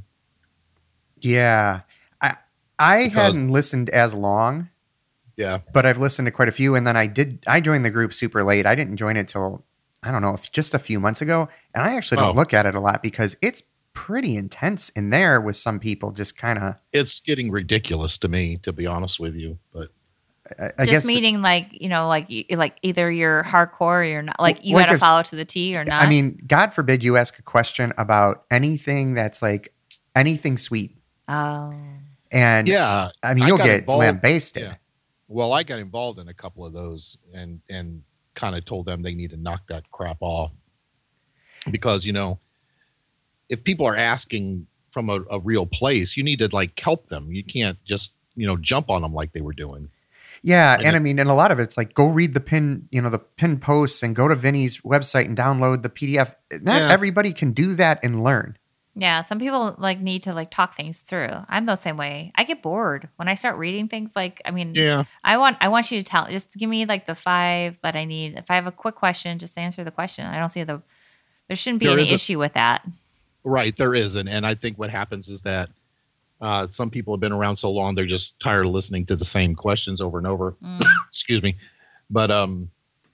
Speaker 1: Yeah, I I
Speaker 4: Because-
Speaker 1: hadn't listened as long,
Speaker 4: Yeah,
Speaker 1: but I've listened to quite a few. And then I did. I joined the group super late. I didn't join it till I don't know, if just a few months ago. And I actually don't
Speaker 4: Oh.
Speaker 1: look at it a lot because it's pretty intense in there with some people just kind of.
Speaker 4: it's getting ridiculous to me, to be honest with you. But
Speaker 1: I, I
Speaker 3: Just
Speaker 1: guess
Speaker 3: meaning like, you know, like you, like either you're hardcore or you're not, like you
Speaker 1: Like
Speaker 3: got to
Speaker 1: if-
Speaker 3: follow to the T or not.
Speaker 1: I mean, God forbid you ask a question about anything that's like anything sweet,
Speaker 3: oh,
Speaker 1: and
Speaker 4: yeah,
Speaker 1: I mean
Speaker 4: I
Speaker 1: you'll
Speaker 4: got
Speaker 1: get
Speaker 4: involved-
Speaker 1: lambasted.
Speaker 4: yeah. Well, I got involved in a couple of those and and kind of told them they need to knock that crap off because you know if people are asking from a, a real place, you need to like help them. You can't just you know jump on them like they were doing.
Speaker 1: Yeah,
Speaker 4: And
Speaker 1: and
Speaker 4: it-
Speaker 1: I mean, and a lot of it's like go read the pin, you know, the pin posts and go to Vinny's website and download the P D F. Not
Speaker 4: Yeah.
Speaker 1: everybody can do that and learn.
Speaker 3: yeah. Some people like need to like talk things through. I'm the same way. I get bored when I start reading things. Like, I mean,
Speaker 4: Yeah,
Speaker 3: I want I want you to tell. Just give me like the five that I need. If I have a quick question, just answer the question. I don't see the. There shouldn't be
Speaker 4: There
Speaker 3: any
Speaker 4: is a-
Speaker 3: issue with that.
Speaker 4: right. There isn't, and I think what happens is that uh, some people have been around so long they're just tired of listening to the same questions over and over.
Speaker 3: Mm.
Speaker 4: Excuse me, but um,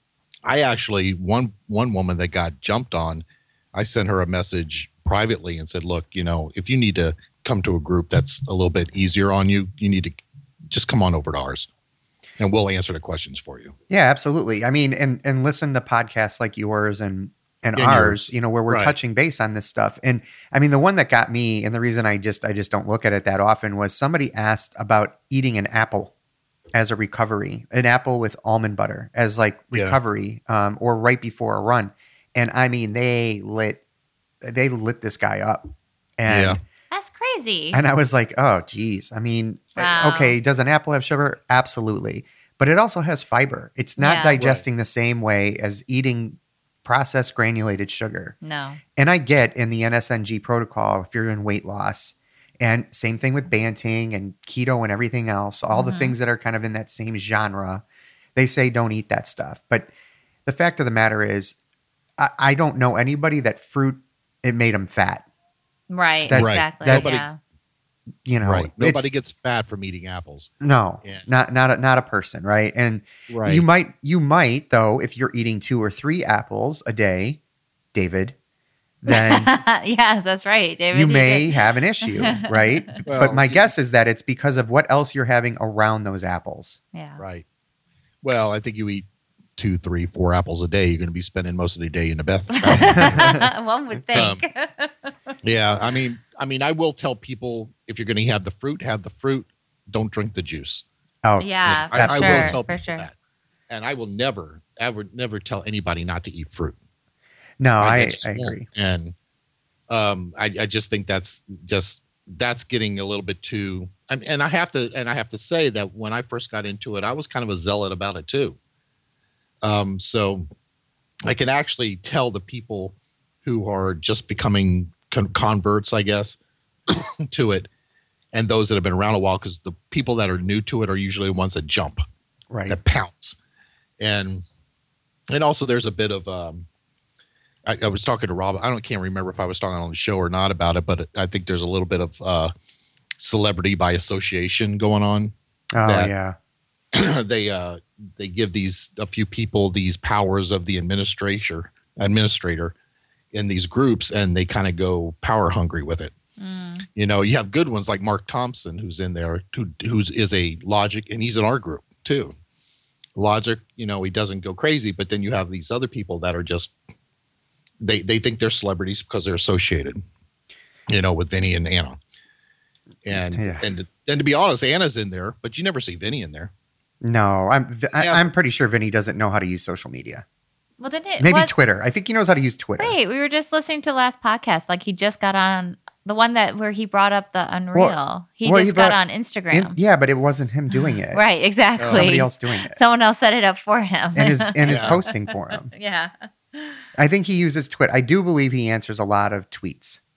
Speaker 4: I actually one one woman that got jumped on, I sent her a message privately and said, look, you know, if you need to come to a group that's a little bit easier on you, you need to just come on over to ours and we'll answer the questions for you.
Speaker 1: Yeah, absolutely. I mean, and and listen to podcasts like yours and and
Speaker 4: And
Speaker 1: ours,
Speaker 4: yours.
Speaker 1: you know, where we're
Speaker 4: Right.
Speaker 1: touching base on this stuff. And I mean, the one that got me, and the reason I just I just don't look at it that often was somebody asked about eating an apple as a recovery, an apple with almond butter as like
Speaker 4: Yeah.
Speaker 1: recovery, um, or right before a run. And I mean, they lit they lit this guy up, and
Speaker 4: Yeah.
Speaker 3: That's crazy.
Speaker 1: and I was like, oh, geez. I mean,
Speaker 3: Wow.
Speaker 1: okay, does an apple have sugar? Absolutely. But it also has fiber. It's not
Speaker 3: Yeah.
Speaker 1: digesting the same way as eating processed granulated sugar.
Speaker 3: no.
Speaker 1: And I get in the N S N G protocol if you're in weight loss. And same thing with Banting and keto and everything else, all the
Speaker 3: Mhm.
Speaker 1: things that are kind of in that same genre. They say don't eat that stuff. But the fact of the matter is, I, I don't know anybody that fruit, it made them fat.
Speaker 3: Right.
Speaker 1: That-
Speaker 4: Right.
Speaker 3: Exactly.
Speaker 1: That's-
Speaker 3: yeah.
Speaker 1: You know,
Speaker 4: right.
Speaker 1: it's-
Speaker 4: Nobody gets fat from eating apples.
Speaker 1: No,
Speaker 4: Yeah.
Speaker 1: not not a, not a person, right? And
Speaker 4: Right.
Speaker 1: you might you might though if you're eating two or three apples a day, David, then
Speaker 3: yes, that's right. David,
Speaker 1: you
Speaker 3: did
Speaker 1: may
Speaker 3: it.
Speaker 1: have an issue, right?
Speaker 4: Well,
Speaker 1: but my
Speaker 4: yeah.
Speaker 1: guess is that it's because of what else you're having around those apples.
Speaker 3: Yeah.
Speaker 4: Right. Well, I think you eat two, three, four apples a day. You're going to be spending most of the day in the bathroom.
Speaker 3: One would
Speaker 4: Um,
Speaker 3: think.
Speaker 4: Yeah, I mean, I mean, I will tell people if you're going to have the fruit, have the fruit. Don't drink the juice.
Speaker 1: Oh,
Speaker 3: yeah,
Speaker 4: I,
Speaker 3: for
Speaker 4: I
Speaker 3: sure.
Speaker 4: will tell
Speaker 3: for
Speaker 4: people
Speaker 3: sure.
Speaker 4: that, and I will never, ever, never tell anybody not to eat fruit.
Speaker 1: no,
Speaker 4: I
Speaker 1: I,
Speaker 4: just
Speaker 1: I
Speaker 4: won't.
Speaker 1: agree.
Speaker 4: And um, I, I just think that's just that's getting a little bit too. And, and I have to, and I have to say that when I first got into it, I was kind of a zealot about it too. Um, so I can actually tell the people who are just becoming con- converts, I guess, to it, and those that have been around a while, because the people that are new to it are usually the ones that jump,
Speaker 1: Right.
Speaker 4: that pounce, and and also there's a bit of um, I, I was talking to Rob. I don't can't remember if I was talking on the show or not about it, but I think there's a little bit of uh, celebrity by association going on.
Speaker 1: Oh
Speaker 4: that-
Speaker 1: yeah.
Speaker 4: they uh they give these a few people these powers of the administrator administrator in these groups, and they kind of go power hungry with it.
Speaker 3: Mm.
Speaker 4: You know, you have good ones like Mark Thompson, who's in there, who who's is a Logic, and he's in our group too. Logic, you know, he doesn't go crazy, but then you have these other people that are just they they think they're celebrities because they're associated, you know, with Vinny and Anna. And
Speaker 1: Yeah.
Speaker 4: and and to be honest, Anna's in there, but you never see Vinny in there.
Speaker 1: No, I'm I,
Speaker 4: Yeah.
Speaker 1: I'm pretty sure Vinny doesn't know how to use social media.
Speaker 3: Well, then it
Speaker 1: Maybe
Speaker 3: was,
Speaker 1: Twitter. I think he knows how to use Twitter.
Speaker 3: Wait, we were just listening to last podcast. Like he just got on the one that where he brought up the Unreal. he
Speaker 1: well,
Speaker 3: just
Speaker 1: he
Speaker 3: got
Speaker 1: brought-
Speaker 3: on Instagram.
Speaker 1: In- yeah, but it wasn't him doing it.
Speaker 3: Right, exactly.
Speaker 1: Somebody else doing it.
Speaker 3: Someone else set it up for him.
Speaker 1: and is and is
Speaker 4: Yeah.
Speaker 1: posting for him.
Speaker 3: yeah.
Speaker 1: I think he uses Twitter. I do believe he answers a lot of tweets.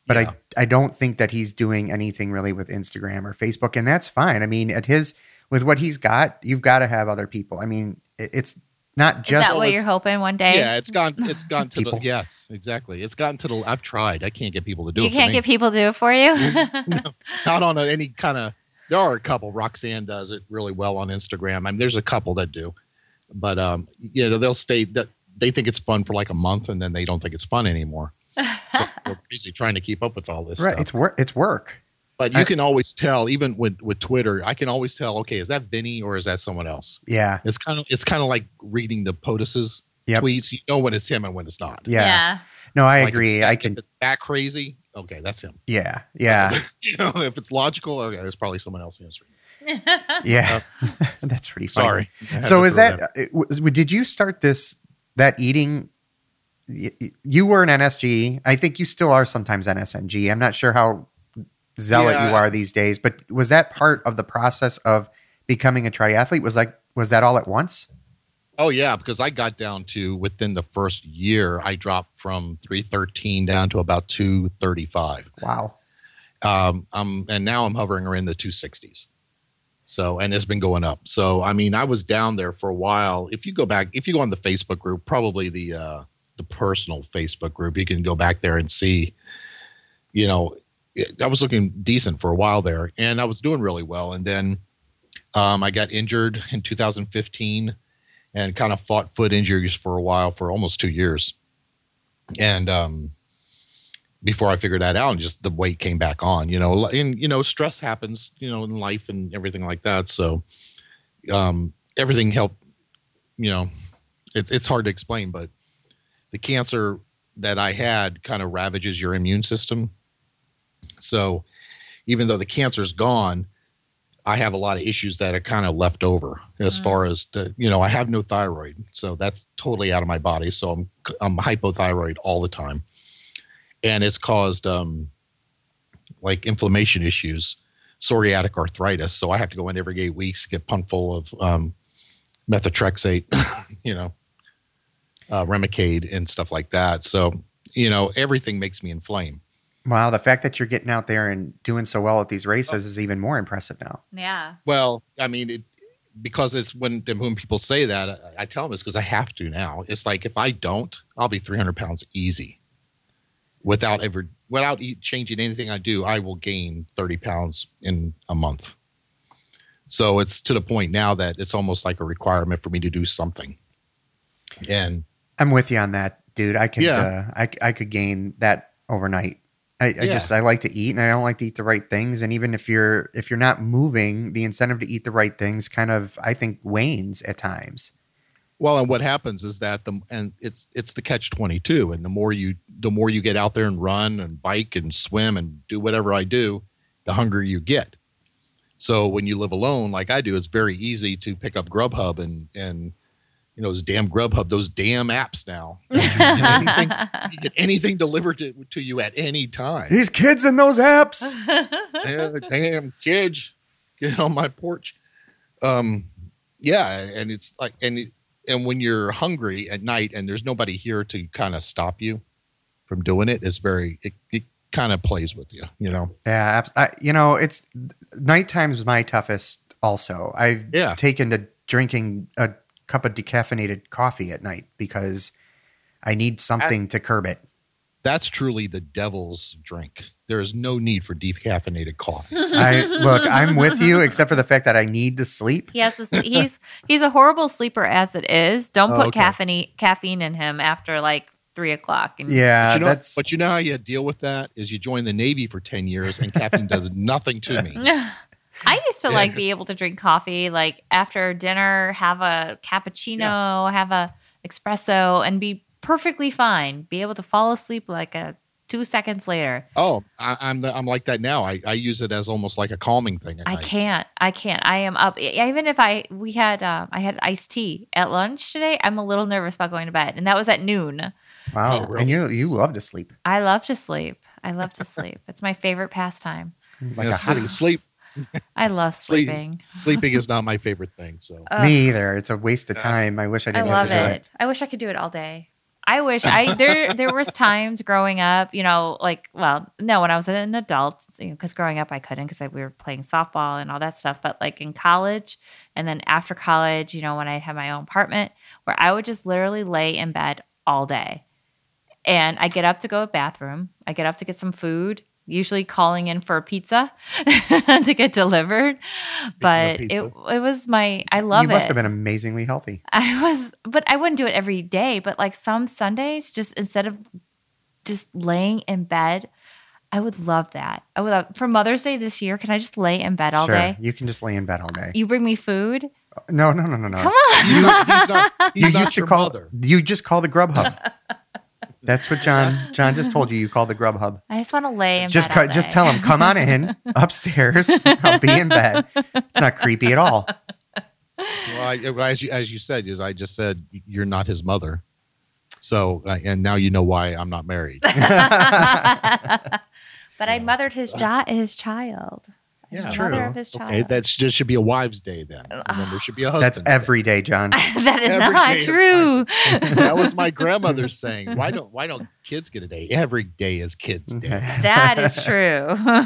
Speaker 1: but
Speaker 4: Yeah.
Speaker 1: I I don't think that he's doing anything really with Instagram or Facebook, and that's fine. I mean, at his with what he's got, you've got to have other people. I mean, it, it's not
Speaker 3: Is
Speaker 1: just
Speaker 3: that what
Speaker 4: it's-
Speaker 3: you're hoping one day?
Speaker 4: Yeah, it's gone. It's gone to
Speaker 1: People.
Speaker 4: the yes, exactly. It's gotten to the. I've tried. I can't get people to do
Speaker 3: You
Speaker 4: it.
Speaker 3: can't
Speaker 4: for
Speaker 3: get
Speaker 4: me.
Speaker 3: people to do it for you.
Speaker 4: Not on a, any kind of. There are a couple. Roxanne does it really well on Instagram. I mean, there's a couple that do, but um, you know, they'll stay that they think it's fun for like a month, and then they don't think it's fun anymore. So we're basically trying to keep up with all this
Speaker 1: right.
Speaker 4: stuff.
Speaker 1: It's work. It's work.
Speaker 4: But you
Speaker 1: I-
Speaker 4: can always tell, even with with Twitter, I can always tell. Okay, is that Vinny or is that someone else?
Speaker 1: Yeah.
Speaker 4: It's kind of it's kind of like reading the POTUS's
Speaker 1: Yep.
Speaker 4: tweets. You know when it's him and when it's not.
Speaker 1: Yeah. No, I
Speaker 4: Like,
Speaker 1: agree.
Speaker 4: if-
Speaker 1: I
Speaker 4: if
Speaker 1: can.
Speaker 4: it's that crazy. Okay, that's him.
Speaker 1: Yeah. Yeah.
Speaker 4: You know, if it's logical, okay, there's probably someone else answering.
Speaker 1: Yeah. That's pretty funny.
Speaker 4: Sorry. I had
Speaker 1: So
Speaker 4: to
Speaker 1: is
Speaker 4: throw
Speaker 1: that, uh, w- did you start this, that eating? y- y- You were an N S G. I think you still are sometimes N S N G. I'm not sure how zealot
Speaker 4: Yeah.
Speaker 1: you are these days, but was that part of the process of becoming a triathlete? Was like, was that all at once?
Speaker 4: Oh yeah, because I got down to within the first year, I dropped from three thirteen down to about two thirty-five.
Speaker 1: Wow.
Speaker 4: Um, um, and now I'm hovering around the two sixties. So, and it's been going up. So, I mean, I was down there for a while. If you go back, if you go on the Facebook group, probably the uh, the personal Facebook group, you can go back there and see. You know, it, I was looking decent for a while there, and I was doing really well. And then um, I got injured in two thousand fifteen, and kind of fought foot injuries for a while, for almost two years. And um, before I figured that out, and just the weight came back on, you know, and, you know, stress happens, you know, in life and everything like that. So um, everything helped, you know, it, it's hard to explain, but the cancer that I had kind of ravages your immune system. So even though the cancer's gone, I have a lot of issues that are kind of left over as
Speaker 3: Mm.
Speaker 4: far as the, you know, I have no thyroid, so that's totally out of my body. So I'm, I'm hypothyroid all the time. And it's caused um, like inflammation issues, psoriatic arthritis. So I have to go in every eight weeks to get pumped full of um, methotrexate, you know, uh, Remicade and stuff like that. So, you know, everything makes me inflame.
Speaker 1: Wow. The fact that you're getting out there and doing so well at these races is even more impressive now.
Speaker 3: Yeah.
Speaker 4: Well, I mean, it, because it's when when people say that, I, I tell them it's because I have to now. It's like if I don't, I'll be three hundred pounds easy. Without ever, without eat, changing anything I do, I will gain thirty pounds in a month. So it's to the point now that it's almost like a requirement for me to do something. And
Speaker 1: I'm with you on that, dude. I could,
Speaker 4: Yeah.
Speaker 1: uh, I, I could gain that overnight. I, I
Speaker 4: Yeah.
Speaker 1: just, I like to eat and I don't like to eat the right things. And even if you're, if you're not moving, the incentive to eat the right things kind of, I think, wanes at times.
Speaker 4: well, and what happens is that the and it's it's the catch twenty-two, and the more you the more you get out there and run and bike and swim and do whatever I do, the hungrier you get. So when you live alone, like I do, it's very easy to pick up Grubhub and and you know those damn Grubhub, those damn apps now. You can get anything, you get anything delivered to, to you at any time.
Speaker 1: These kids in those apps.
Speaker 4: Yeah, damn kids, get on my porch. Um, yeah, and it's like and it, and when you're hungry at night and there's nobody here to kind of stop you from doing it, it's very it, it kind of plays with you, you know.
Speaker 1: Yeah, abs- I, you know, it's nighttime's my toughest. Also, I've
Speaker 4: Yeah.
Speaker 1: taken to drinking a cup of decaffeinated coffee at night because I need something to curb it.
Speaker 4: That's truly the devil's drink. There is no need for decaffeinated coffee.
Speaker 1: I look, I'm with you, except for the fact that I need to sleep.
Speaker 3: He has to, he's he's a horrible sleeper as it is. Don't
Speaker 4: Oh,
Speaker 3: put
Speaker 4: okay.
Speaker 3: caffeine caffeine in him after like three o'clock. And
Speaker 1: Yeah,
Speaker 4: But you know,
Speaker 1: that's
Speaker 4: but you know how you deal with that is you join the Navy for ten years and caffeine does nothing to me.
Speaker 3: I used to
Speaker 4: Yeah.
Speaker 3: like be able to drink coffee like after dinner, have a cappuccino, have a espresso, and be perfectly fine. Be able to fall asleep like a two seconds later.
Speaker 4: Oh, I, I'm the, I'm like that now. I, I use it as almost like a calming thing. At
Speaker 3: I
Speaker 4: night.
Speaker 3: can't. I can't. I am up. Even if I we had uh, I had iced tea at lunch today, I'm a little nervous about going to bed, and that was at noon.
Speaker 1: wow.
Speaker 4: Oh, really?
Speaker 1: And you you love to sleep.
Speaker 3: I love to sleep. I love to sleep. It's my favorite pastime.
Speaker 1: Like
Speaker 4: Yeah,
Speaker 1: a
Speaker 4: sleep,
Speaker 1: hot,
Speaker 4: sleep
Speaker 3: I love
Speaker 4: Sleep.
Speaker 3: sleeping.
Speaker 4: sleeping is not my favorite thing. So
Speaker 3: Ugh,
Speaker 1: me either. It's a waste of time. I wish I
Speaker 3: I
Speaker 1: didn't
Speaker 3: love
Speaker 1: have to
Speaker 3: it.
Speaker 1: do it.
Speaker 3: I wish I could do it all day. I I wish I there there was times growing up, you know, like well, no, when I was an adult, you know, because growing up I couldn't because we were playing softball and all that stuff. But like in college and then after college, you know, when I had my own apartment, where I would just literally lay in bed all day, and I get up to go to the bathroom, I get up to get some food. Usually calling in for a pizza to get delivered, but it
Speaker 4: pizza.
Speaker 3: it was my I love
Speaker 1: you
Speaker 3: it.
Speaker 1: must have been amazingly healthy.
Speaker 3: I was, but I wouldn't do it every day. But like some Sundays, just instead of just laying in bed, I would love that. I would love, for Mother's Day this year. Can I just lay in bed all
Speaker 1: sure,
Speaker 3: day?
Speaker 1: you can just lay in bed all day.
Speaker 3: You bring me food.
Speaker 1: No, no, no, no, no.
Speaker 3: Come on.
Speaker 4: He's not, he's not, he's
Speaker 1: You
Speaker 4: not
Speaker 1: used to
Speaker 4: your
Speaker 1: call.
Speaker 4: mother.
Speaker 1: You just call the Grubhub. That's what John John just told you. You call the Grubhub.
Speaker 3: I just want to lay in
Speaker 1: Just
Speaker 3: bed. all
Speaker 1: cu- just
Speaker 3: day.
Speaker 1: tell him, come on in upstairs. I'll be in bed. It's not creepy at all.
Speaker 4: Well, I, as you as you said, is I just said you're not his mother. So uh, and now you know why I'm not married.
Speaker 3: But I mothered his jo- his child. I was
Speaker 4: Yeah.
Speaker 3: the
Speaker 1: True.
Speaker 3: mother of his child.
Speaker 4: Okay, that's just should be a wives' day then. And then there should be a
Speaker 1: That's
Speaker 4: husband.
Speaker 1: every day, John.
Speaker 3: that is
Speaker 4: Every
Speaker 3: not
Speaker 4: day is
Speaker 3: true.
Speaker 4: that was my grandmother's saying. Why don't why don't kids get a day? Every day is kids' day.
Speaker 3: That is true.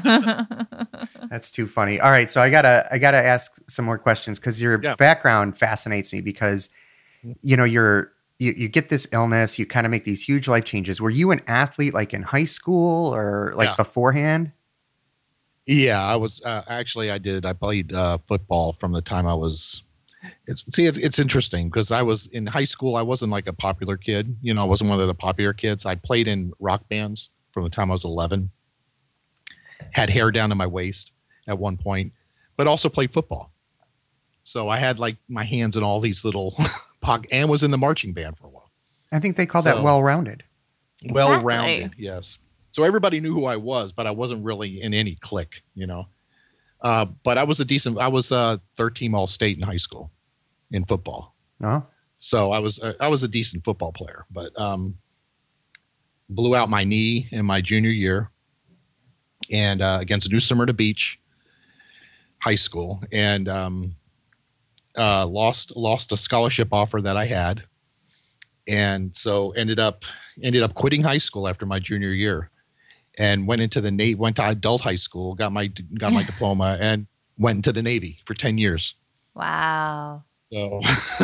Speaker 1: That's too funny. All right, so I gotta I gotta ask some more questions because your
Speaker 4: Yeah.
Speaker 1: background fascinates me because you know you're you, you get this illness, you kind of make these huge life changes. Were you an athlete like in high school or like
Speaker 4: Yeah.
Speaker 1: beforehand?
Speaker 4: Yeah, I was uh, actually I did. I played uh, football from the time I was. It's, see, it's, it's interesting because I was in high school. I wasn't like a popular kid. You know, I wasn't one of the popular kids. I played in rock bands from the time I was eleven. Had hair down to my waist at one point, but also played football. So I had like my hands in all these little pockets and was in the marching band for a while.
Speaker 1: I think they call that
Speaker 4: So-
Speaker 1: well-rounded.
Speaker 4: Well rounded, yes. So everybody knew who I was, but I wasn't really in any clique, you know. Uh, but I was a decent. I was a third team All State in high school in football.
Speaker 1: No,
Speaker 4: So I was uh, I was a decent football player, but um, blew out my knee in my junior year, and uh, against New Smyrna Beach High School, and um, uh, lost lost a scholarship offer that I had, and so ended up ended up quitting high school after my junior year, and went into the Navy. Went to adult high school, got my got my diploma, and went into the Navy for ten years.
Speaker 3: Wow.
Speaker 4: So,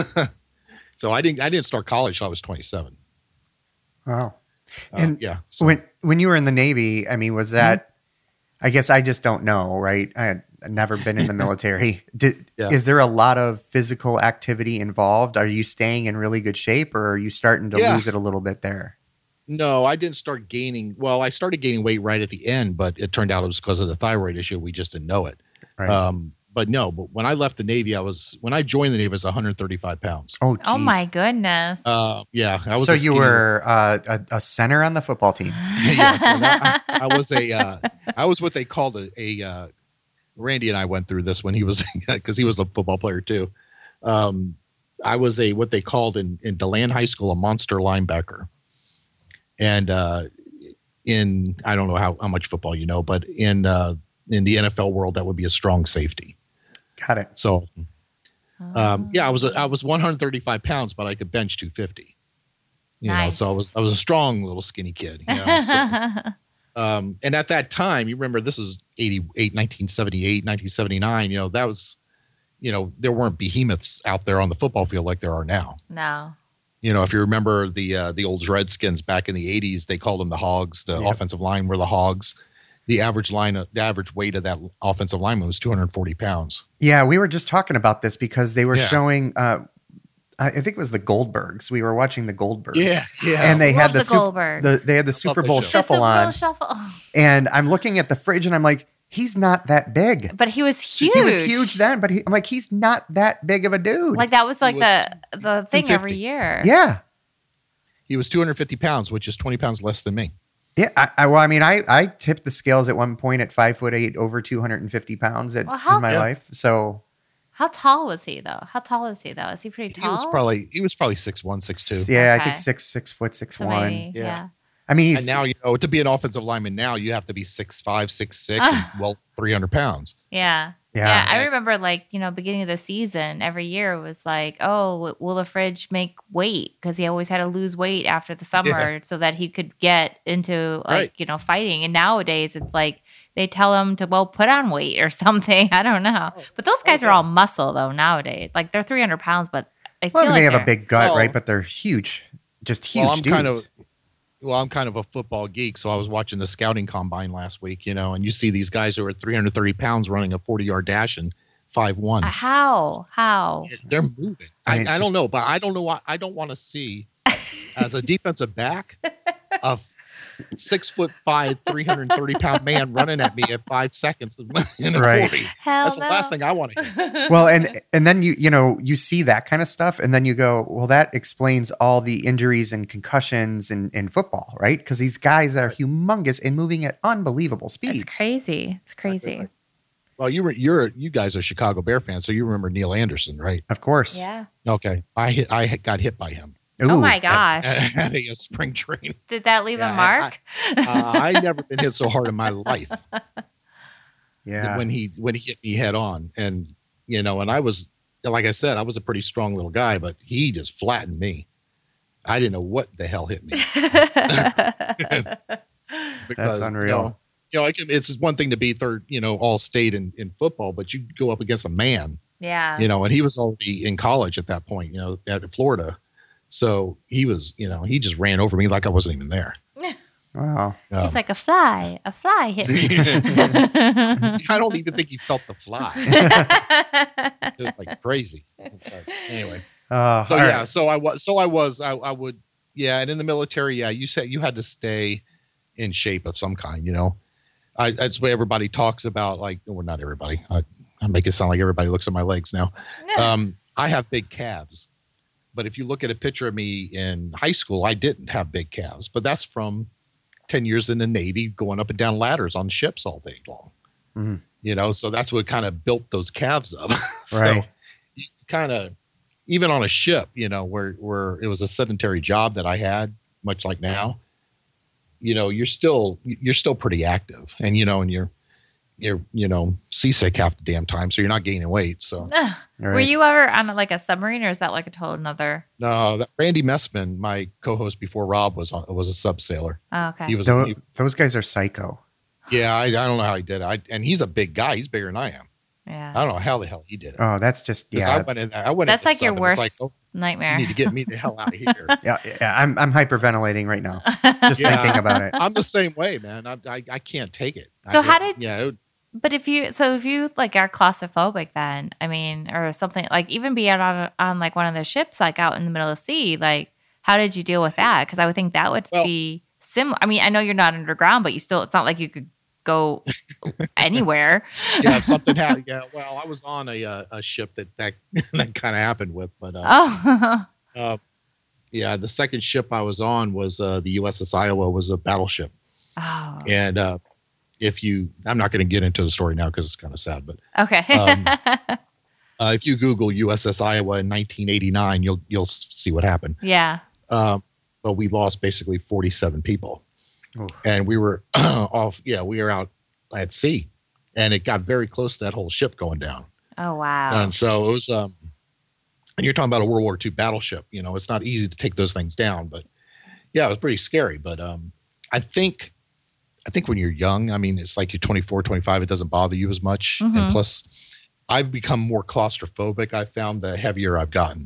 Speaker 4: so I didn't I didn't start college till I was twenty-seven.
Speaker 1: wow.
Speaker 4: Uh,
Speaker 1: And
Speaker 4: yeah, so,
Speaker 1: When when you were in the Navy, I mean, was that? I guess I just don't know, right? I had never been in the military. Did,
Speaker 4: Yeah.
Speaker 1: Is there a lot of physical activity involved? Are you staying in really good shape, or are you starting to
Speaker 4: Yeah.
Speaker 1: lose it a little bit there?
Speaker 4: no, I didn't start gaining. Well, I started gaining weight right at the end, but it turned out it was because of the thyroid issue. We just didn't know it.
Speaker 1: Right.
Speaker 4: Um, but no, but when I left the Navy, I was when I joined the Navy, I was one hundred thirty-five pounds.
Speaker 1: oh,
Speaker 3: Oh
Speaker 1: geez.
Speaker 3: my goodness.
Speaker 4: Uh, yeah, I was.
Speaker 1: So
Speaker 4: a
Speaker 1: you
Speaker 4: skinny-
Speaker 1: were uh, a, a center on the football team.
Speaker 4: yes, and I, I was a. Uh, I was what they called a. a uh, Randy and I went through this when he was because he was a football player too. Um, I was a what they called in in Deland High School a monster linebacker, and uh, in I don't know how, how much football you know, but in uh, in the N F L world that would be a strong safety.
Speaker 1: Got it.
Speaker 4: So um, yeah, I was a, I was one hundred thirty-five pounds, but I could bench two fifty. You
Speaker 3: Nice.
Speaker 4: know, so I was I was a strong little skinny kid. You know, so, um, and at that time, you remember this was eighty-eight, nineteen seventy-eight, nineteen seventy-nine. You know, that was, you know, there weren't behemoths out there on the football field like there are now.
Speaker 3: No.
Speaker 4: You know, if you remember the uh, the old Redskins back in the eighties, they called them the Hogs. The
Speaker 1: Yeah.
Speaker 4: offensive line were the Hogs. The average line, the average weight of that offensive lineman was two hundred forty pounds.
Speaker 1: Yeah, we were just talking about this because they were
Speaker 4: Yeah.
Speaker 1: showing. Uh, I I think it was the Goldbergs. We were watching the Goldbergs.
Speaker 4: Yeah, yeah.
Speaker 1: And they had
Speaker 3: Love
Speaker 1: the,
Speaker 3: the
Speaker 1: Sup-
Speaker 3: Goldbergs.
Speaker 1: the they had the Super
Speaker 4: the
Speaker 1: Bowl
Speaker 4: show.
Speaker 3: The
Speaker 1: shuffle
Speaker 3: Super Bowl
Speaker 1: on,
Speaker 3: shuffle.
Speaker 1: and I'm looking at the fridge and I'm like, he's not that big.
Speaker 3: But he was huge.
Speaker 1: He was huge then, but he, I'm like, he's not that big of a dude.
Speaker 3: Like that was like
Speaker 4: was
Speaker 3: the the thing every
Speaker 4: two fifty.
Speaker 3: year.
Speaker 1: yeah,
Speaker 4: He was two hundred fifty pounds, which is twenty pounds less than me.
Speaker 1: yeah. I, I, well, I mean, I I tipped the scales at one point at five foot eight, over two hundred fifty pounds at,
Speaker 3: Well, how-
Speaker 1: in my
Speaker 4: Yeah.
Speaker 1: life. So
Speaker 3: How tall was he though? How tall is he though? Is he pretty tall?
Speaker 4: He was probably he was probably six one, six two.
Speaker 1: yeah, I
Speaker 3: Okay.
Speaker 1: think six six foot six
Speaker 3: So
Speaker 1: one.
Speaker 3: maybe,
Speaker 4: Yeah.
Speaker 3: yeah.
Speaker 1: I mean, he's
Speaker 4: And now you know to be an offensive lineman now you have to be six five, six six, and well three hundred pounds.
Speaker 3: Yeah.
Speaker 1: Yeah.
Speaker 3: Yeah, I remember like, you know, beginning of the season, every year it was like, oh, will the fridge make weight? Because he always had to lose weight after the summer so that he could get into like,
Speaker 4: Right.
Speaker 3: you know, fighting. And nowadays it's like they tell him to, well, put on weight or something. I don't know. But those guys
Speaker 4: oh,
Speaker 3: are
Speaker 4: yeah.
Speaker 3: all muscle though nowadays. Like they're three hundred pounds, but I feel
Speaker 1: Well,
Speaker 3: like
Speaker 1: they have a
Speaker 3: they're-
Speaker 1: big gut,
Speaker 4: Well-
Speaker 1: right? But they're huge, just huge
Speaker 4: Well, I'm
Speaker 1: dudes.
Speaker 4: kind of well, I'm kind of a football geek, so I was watching the scouting combine last week, you know, and you see these guys who are three hundred thirty pounds running a forty yard dash and five one.
Speaker 3: Uh, how? How?
Speaker 4: They're moving.
Speaker 1: I
Speaker 4: I,
Speaker 1: mean, it's
Speaker 4: I
Speaker 1: just-
Speaker 4: don't know, but I don't know what I don't want to see as a defensive back a six foot five, three hundred thirty pound man running at me at five seconds in a
Speaker 1: Right.
Speaker 4: forty.
Speaker 3: Hell
Speaker 4: That's the
Speaker 3: no.
Speaker 4: last thing I want to hear.
Speaker 1: well, and and then you you know you see that kind of stuff, and then you go, well, that explains all the injuries and concussions in, in football, right? Because these guys that are humongous and moving at unbelievable speeds.
Speaker 3: It's crazy. It's crazy.
Speaker 4: Well, you were you're you guys are Chicago Bear fans, so you remember Neil Anderson, right?
Speaker 1: Of course.
Speaker 3: Yeah.
Speaker 4: Okay, I hit I got hit by him
Speaker 3: Oh
Speaker 1: Ooh.
Speaker 3: my gosh.
Speaker 4: at, at a spring training.
Speaker 3: Did that leave
Speaker 4: Yeah,
Speaker 3: a mark?
Speaker 4: Uh, I never been hit so hard in my life.
Speaker 1: Yeah.
Speaker 4: when he when he hit me head on, and you know, and I was like I said, I was a pretty strong little guy, but he just flattened me. I didn't know what the hell hit me. Because,
Speaker 1: unreal.
Speaker 4: You know, you know, I can, it's one thing to be third, you know, all state in, in football, but you go up against a man,
Speaker 3: yeah.
Speaker 4: you know, and he was already in college at that point, you know, at Florida. So he was, you know, he just ran over me like I wasn't even there.
Speaker 1: Wow.
Speaker 4: Um,
Speaker 3: He's like a fly. A fly hit me.
Speaker 4: I don't even think he felt the fly. It was like crazy. But anyway.
Speaker 1: Uh,
Speaker 4: So
Speaker 1: all
Speaker 4: yeah,
Speaker 1: right.
Speaker 4: so I was, so I was, I, I would, yeah, and in the military, yeah, you said you had to stay in shape of some kind, you know. I, that's what everybody talks about. Like, well, not everybody. I, I make it sound like everybody looks at my legs now. Um, I have big calves, but if you look at a picture of me in high school, I didn't have big calves. But that's from ten years in the Navy, going up and down ladders on ships all day long.
Speaker 1: Mhm.
Speaker 4: You know, so that's what kind of built those calves up. So
Speaker 1: Right.
Speaker 4: you kind of, even on a ship, you know, where where it was a sedentary job that I had, much like now, you know, you're still you're still pretty active, and you know, and you're you're you know seasick half the damn time, so you're not gaining weight. So
Speaker 3: Ugh.
Speaker 1: All
Speaker 3: Were
Speaker 1: right.
Speaker 3: you ever on like a submarine, or is that like a total another?
Speaker 4: no, that Randy Messman, my co-host before Rob was on, was a sub sailor.
Speaker 3: Oh, okay.
Speaker 4: He was,
Speaker 1: Tho-
Speaker 4: he-
Speaker 1: those guys are psycho.
Speaker 4: yeah, I, I don't know how he did it. I, and he's a big guy. He's bigger than I am.
Speaker 3: yeah.
Speaker 4: I don't know how the hell he did it.
Speaker 1: Oh, that's just
Speaker 4: 'Cause
Speaker 1: yeah,
Speaker 4: I went in there. I went.
Speaker 3: That's
Speaker 4: in the
Speaker 3: like your
Speaker 4: sun and was
Speaker 3: worst
Speaker 4: Like, oh,
Speaker 3: nightmare.
Speaker 4: you need to get me the hell out of here.
Speaker 1: yeah, yeah. I'm I'm hyperventilating right now, just
Speaker 4: Yeah.
Speaker 1: thinking about it.
Speaker 4: I'm the same way, man. I I, I can't take it.
Speaker 3: So
Speaker 4: I,
Speaker 3: how did-
Speaker 4: yeah? It,
Speaker 3: But if you, so if you like are claustrophobic, then I mean, or something like even being on on like one of the ships, like out in the middle of the sea, like how did you deal with that? Because I would think that would
Speaker 4: Well-
Speaker 3: be similar. I mean, I know you're not underground, but you still, it's not like you could go anywhere.
Speaker 4: yeah, if something happened. Yeah, well, I was on a uh, a ship that that that kind of happened with, but uh,
Speaker 3: Oh,
Speaker 4: uh, yeah, the second ship I was on was uh, the U S S Iowa, was a battleship,
Speaker 3: oh,
Speaker 4: and uh, if you, I'm not going to get into the story now because it's kind of sad, but
Speaker 3: okay.
Speaker 4: um, uh, if you Google U S S Iowa in nineteen eighty-nine, you'll you'll s- see what happened.
Speaker 3: yeah.
Speaker 4: Um, but we lost basically forty-seven people.
Speaker 1: Ooh.
Speaker 4: And we were off. Yeah, we were out at sea, and it got very close to that whole ship going down.
Speaker 3: Oh, wow.
Speaker 4: And so it was. Um, and you're talking about a World War Two battleship. You know, it's not easy to take those things down, but yeah, it was pretty scary. But um, I think, I think when you're young, I mean, it's like you're twenty-four, twenty-five, it doesn't bother you as much.
Speaker 3: Mhm.
Speaker 4: And plus, I've become more claustrophobic. I found the heavier I've gotten.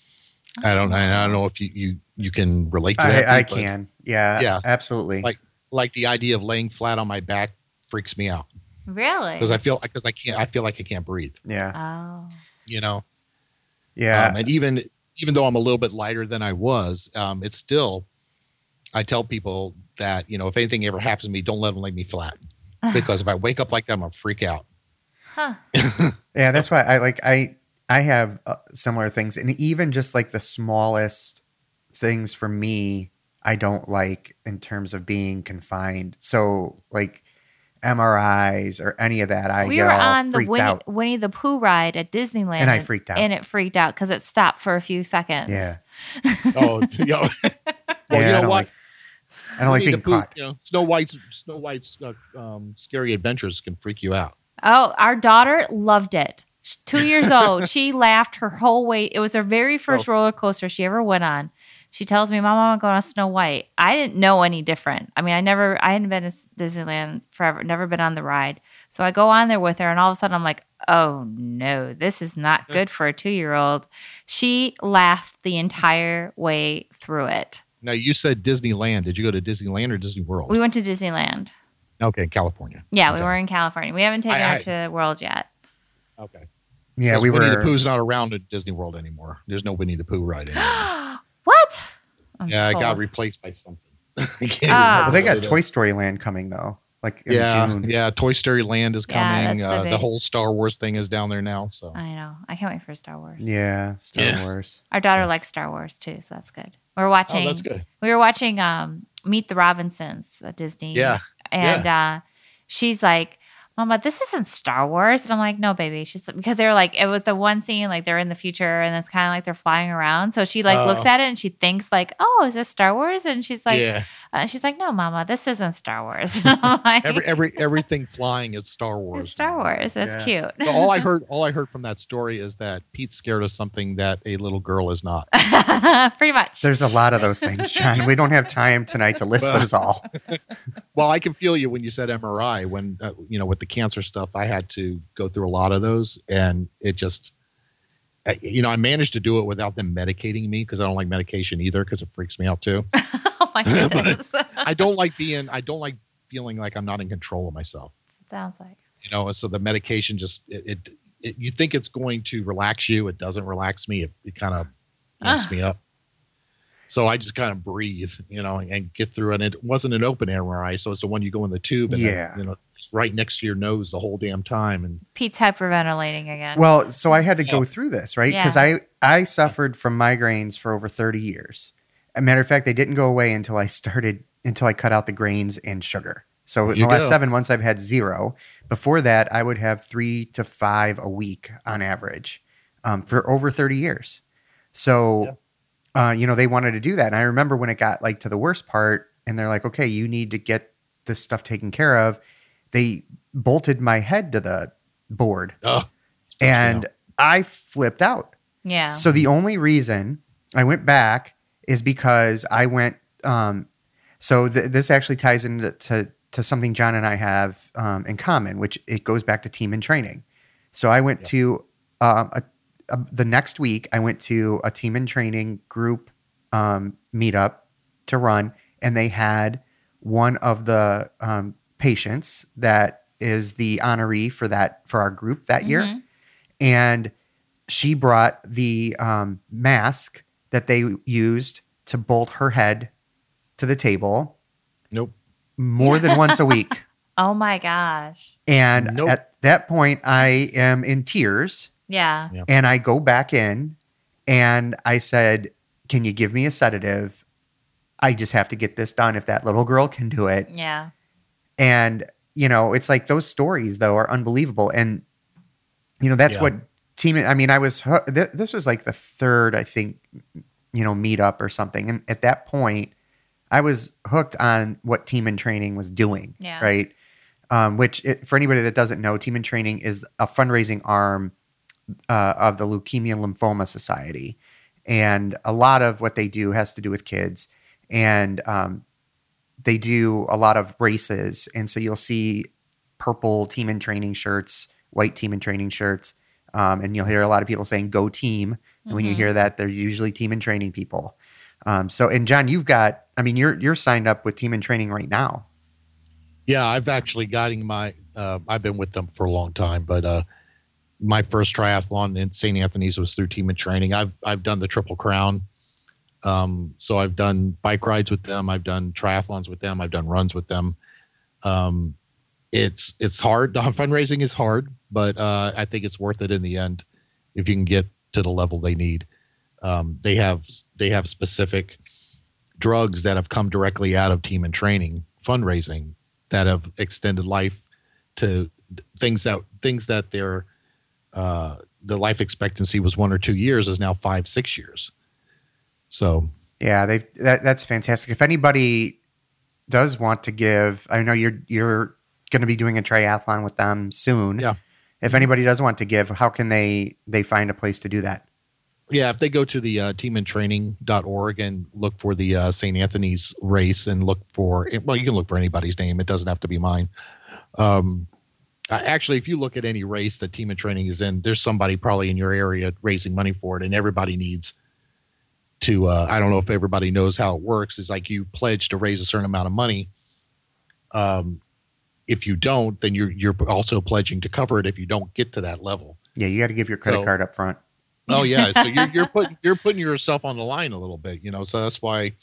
Speaker 4: I don't. I don't know if you you you can relate to that.
Speaker 1: I, I
Speaker 4: Pete, but,
Speaker 1: can. Yeah.
Speaker 4: Yeah.
Speaker 1: Absolutely.
Speaker 4: Like- Like the idea of laying flat on my back freaks me out
Speaker 3: Really?
Speaker 4: because I feel because I can't. I feel like I can't breathe.
Speaker 1: yeah.
Speaker 3: Oh.
Speaker 4: You know.
Speaker 1: Yeah.
Speaker 4: Um, and even even though I'm a little bit lighter than I was, um, it's still. I tell people that, you know, if anything ever happens to me, don't let them lay me flat, because if I wake up like that, I'm gonna freak out.
Speaker 3: Huh.
Speaker 1: Yeah, that's why I like I I have uh, similar things, and even just like the smallest things for me, I don't like in terms of being confined. So like M R Is or any of that, I
Speaker 3: we
Speaker 1: get
Speaker 3: were
Speaker 1: all
Speaker 3: on the
Speaker 1: freaked
Speaker 3: Winnie,
Speaker 1: out,
Speaker 3: Winnie the Pooh ride at Disneyland,
Speaker 1: and I freaked out.
Speaker 3: and it freaked out because it stopped for a few seconds.
Speaker 1: yeah,
Speaker 4: Oh, you know, well,
Speaker 1: yeah,
Speaker 4: you
Speaker 1: I
Speaker 4: know
Speaker 1: don't
Speaker 4: what?
Speaker 1: like I don't like
Speaker 4: Winnie the
Speaker 1: being
Speaker 4: Pooh,
Speaker 1: caught.
Speaker 4: You know, Snow White's Snow White's uh, um, scary adventures can freak you out.
Speaker 3: Oh, our daughter loved it. She's two years old. She laughed her whole way. It was her very first
Speaker 4: Oh.
Speaker 3: roller coaster she ever went on. She tells me, Mom, I'm going on Snow White. I didn't know any different. I mean, I never, I hadn't been to Disneyland forever, never been on the ride. So I go on there with her, and all of a sudden I'm like, oh no, this is not good for a two-year-old. She laughed the entire way through it.
Speaker 4: Now, you said Disneyland. Did you go to Disneyland or Disney World?
Speaker 3: We went to Disneyland.
Speaker 4: Okay, California.
Speaker 3: Yeah,
Speaker 4: okay.
Speaker 3: we were in California. We haven't taken
Speaker 4: I-
Speaker 3: her
Speaker 4: I-
Speaker 3: to World yet.
Speaker 4: Okay.
Speaker 1: Yeah,
Speaker 4: Because
Speaker 1: we
Speaker 4: Winnie
Speaker 1: were.
Speaker 4: the Pooh's not around at Disney World anymore. There's no Winnie the Pooh ride anymore.
Speaker 3: What? I'm
Speaker 4: yeah, I got
Speaker 3: told.
Speaker 4: replaced by something. I can't
Speaker 3: Ah.
Speaker 4: remember
Speaker 1: Well, they
Speaker 4: what
Speaker 1: got
Speaker 4: it is.
Speaker 1: Toy Story Land coming though, like in
Speaker 4: Yeah,
Speaker 1: June.
Speaker 4: yeah. Toy Story Land is
Speaker 3: Yeah,
Speaker 4: coming.
Speaker 3: that's the
Speaker 4: uh, the
Speaker 3: big-
Speaker 4: whole Star Wars thing is down there now. So
Speaker 3: I know. I can't wait for Star Wars.
Speaker 1: Yeah, Star
Speaker 4: Yeah.
Speaker 1: Wars.
Speaker 3: Our daughter
Speaker 4: So-
Speaker 3: likes Star Wars too, so that's good. We're watching.
Speaker 4: oh, that's good.
Speaker 3: We were watching um, Meet the Robinsons at Disney.
Speaker 4: Yeah,
Speaker 3: and uh, she's like, Mama, this isn't Star Wars. And I'm like, no, baby. She's because they were like, it was the one scene like they're in the future and it's kind of like they're flying around. So she like
Speaker 4: Oh.
Speaker 3: looks at it and she thinks like, oh, is this Star Wars? And she's like,
Speaker 4: yeah.
Speaker 3: uh, she's like, no, Mama, this isn't Star Wars. I'm like,
Speaker 4: Every every everything flying is Star Wars.
Speaker 3: it's Star Wars. That's cute.
Speaker 4: So all I heard, all I heard from that story is that Pete's scared of something that a little girl is not.
Speaker 3: Pretty much.
Speaker 1: There's a lot of those things, John. We don't have time tonight to list
Speaker 4: Well-
Speaker 1: those all.
Speaker 4: Well, I can feel you when you said M R I. When uh, you know, with the cancer stuff, I had to go through a lot of those, and it just, I, you know, I managed to do it without them medicating me because I don't like medication either because it freaks me out too.
Speaker 3: Oh my goodness.
Speaker 4: I don't like being, I don't like feeling like I'm not in control of myself.
Speaker 3: Sounds like.
Speaker 4: You know, so the medication just, it, it, it you think it's going to relax you, it doesn't relax me. It, it kind of amps
Speaker 3: Ah.
Speaker 4: me up. So I just kind of breathe, you know, and get through it. And it wasn't an open M R I, so it's the one you go in the tube and
Speaker 1: Yeah.
Speaker 4: then, you know, it's right next to your nose the whole damn time. And
Speaker 3: Pete's hyperventilating again.
Speaker 1: Well, so I had to go
Speaker 4: Yeah.
Speaker 1: through this, right?
Speaker 3: Yeah.
Speaker 1: Because I, I suffered from migraines for over thirty years. As a matter of fact, they didn't go away until I started, until I cut out the grains and sugar. So
Speaker 4: There
Speaker 1: in
Speaker 4: you
Speaker 1: the last
Speaker 4: go.
Speaker 1: seven months, I've had zero. Before that, I would have three to five a week on average um, for over thirty years. So, uh, you know, they wanted to do that. And I remember when it got like to the worst part and they're like, okay, you need to get this stuff taken care of. They bolted my head to the board
Speaker 4: oh,
Speaker 1: and I flipped out.
Speaker 3: yeah.
Speaker 1: So the only reason I went back is because I went. Um, so th- this actually ties into to, to something John and I have um, in common, which it goes back to team and training. So I went
Speaker 4: Yeah.
Speaker 1: to um, a, a, the next week. I went to a team and training group um, meetup to run, and they had one of the um, patients that is the honoree for that for our group that year,
Speaker 3: Mhm.
Speaker 1: and she brought the um, mask that they used to bolt her head to the table
Speaker 4: nope.
Speaker 1: more than once a week.
Speaker 3: Oh my gosh.
Speaker 1: And
Speaker 4: Nope.
Speaker 1: at that point, I am in tears
Speaker 3: Yeah.
Speaker 4: Yeah.
Speaker 1: and I go back in and I said, can you give me a sedative? I just have to get this done. If that little girl can do it.
Speaker 3: Yeah.
Speaker 1: And, you know, it's like those stories, though, are unbelievable. And, you know, that's
Speaker 4: Yeah.
Speaker 1: what team, I mean, I was, hu- th- this was like the third, I think, you know, meetup or something. And at that point, I was hooked on what Team in Training was doing.
Speaker 3: Yeah.
Speaker 1: Right. Um, which, it, for anybody that doesn't know, Team in Training is a fundraising arm uh, of the Leukemia and Lymphoma Society. And a lot of what they do has to do with kids. And um, they do a lot of races. And so you'll see purple Team in Training shirts, white Team in Training shirts. Um, and you'll hear a lot of people saying go team. And when you
Speaker 3: Mhm.
Speaker 1: hear that, they're usually Team in Training people. Um, so, and John, you've got, I mean, you're, you're signed up with Team in Training right now.
Speaker 4: Yeah, I've actually gotten my, uh, I've been with them for a long time, but uh, my first triathlon in Saint Anthony's was through Team in Training. I've, I've done the Triple Crown. Um, so I've done bike rides with them. I've done triathlons with them. I've done runs with them. Um, it's, it's hard. Fundraising is hard, but uh, I think it's worth it in the end if you can get to the level they need. Um, they have, they have specific drugs that have come directly out of Team in Training fundraising that have extended life to things that things that their uh, the life expectancy was one or two years is now five, six years. So
Speaker 1: Yeah, they that, that's fantastic. If anybody does want to give, I know you're you're going to be doing a triathlon with them soon.
Speaker 4: Yeah.
Speaker 1: If anybody does want to give, how can they they find a place to do that?
Speaker 4: Yeah, if they go to the uh, team in training dot org and look for the uh, Saint Anthony's race and look for, well, you can look for anybody's name. It doesn't have to be mine. Um, actually, if you look at any race that Team in Training is in, there's somebody probably in your area raising money for it, and everybody needs to, uh, I don't know if everybody knows how it works. It's like you pledge to raise a certain amount of money. Um, if you don't, then you're you're also pledging to cover it if you don't get to that level.
Speaker 1: Yeah, you got to give your credit
Speaker 4: So-
Speaker 1: card up front.
Speaker 4: Oh yeah, so you're you're putting you're putting yourself on the line a little bit, you know. So that's why,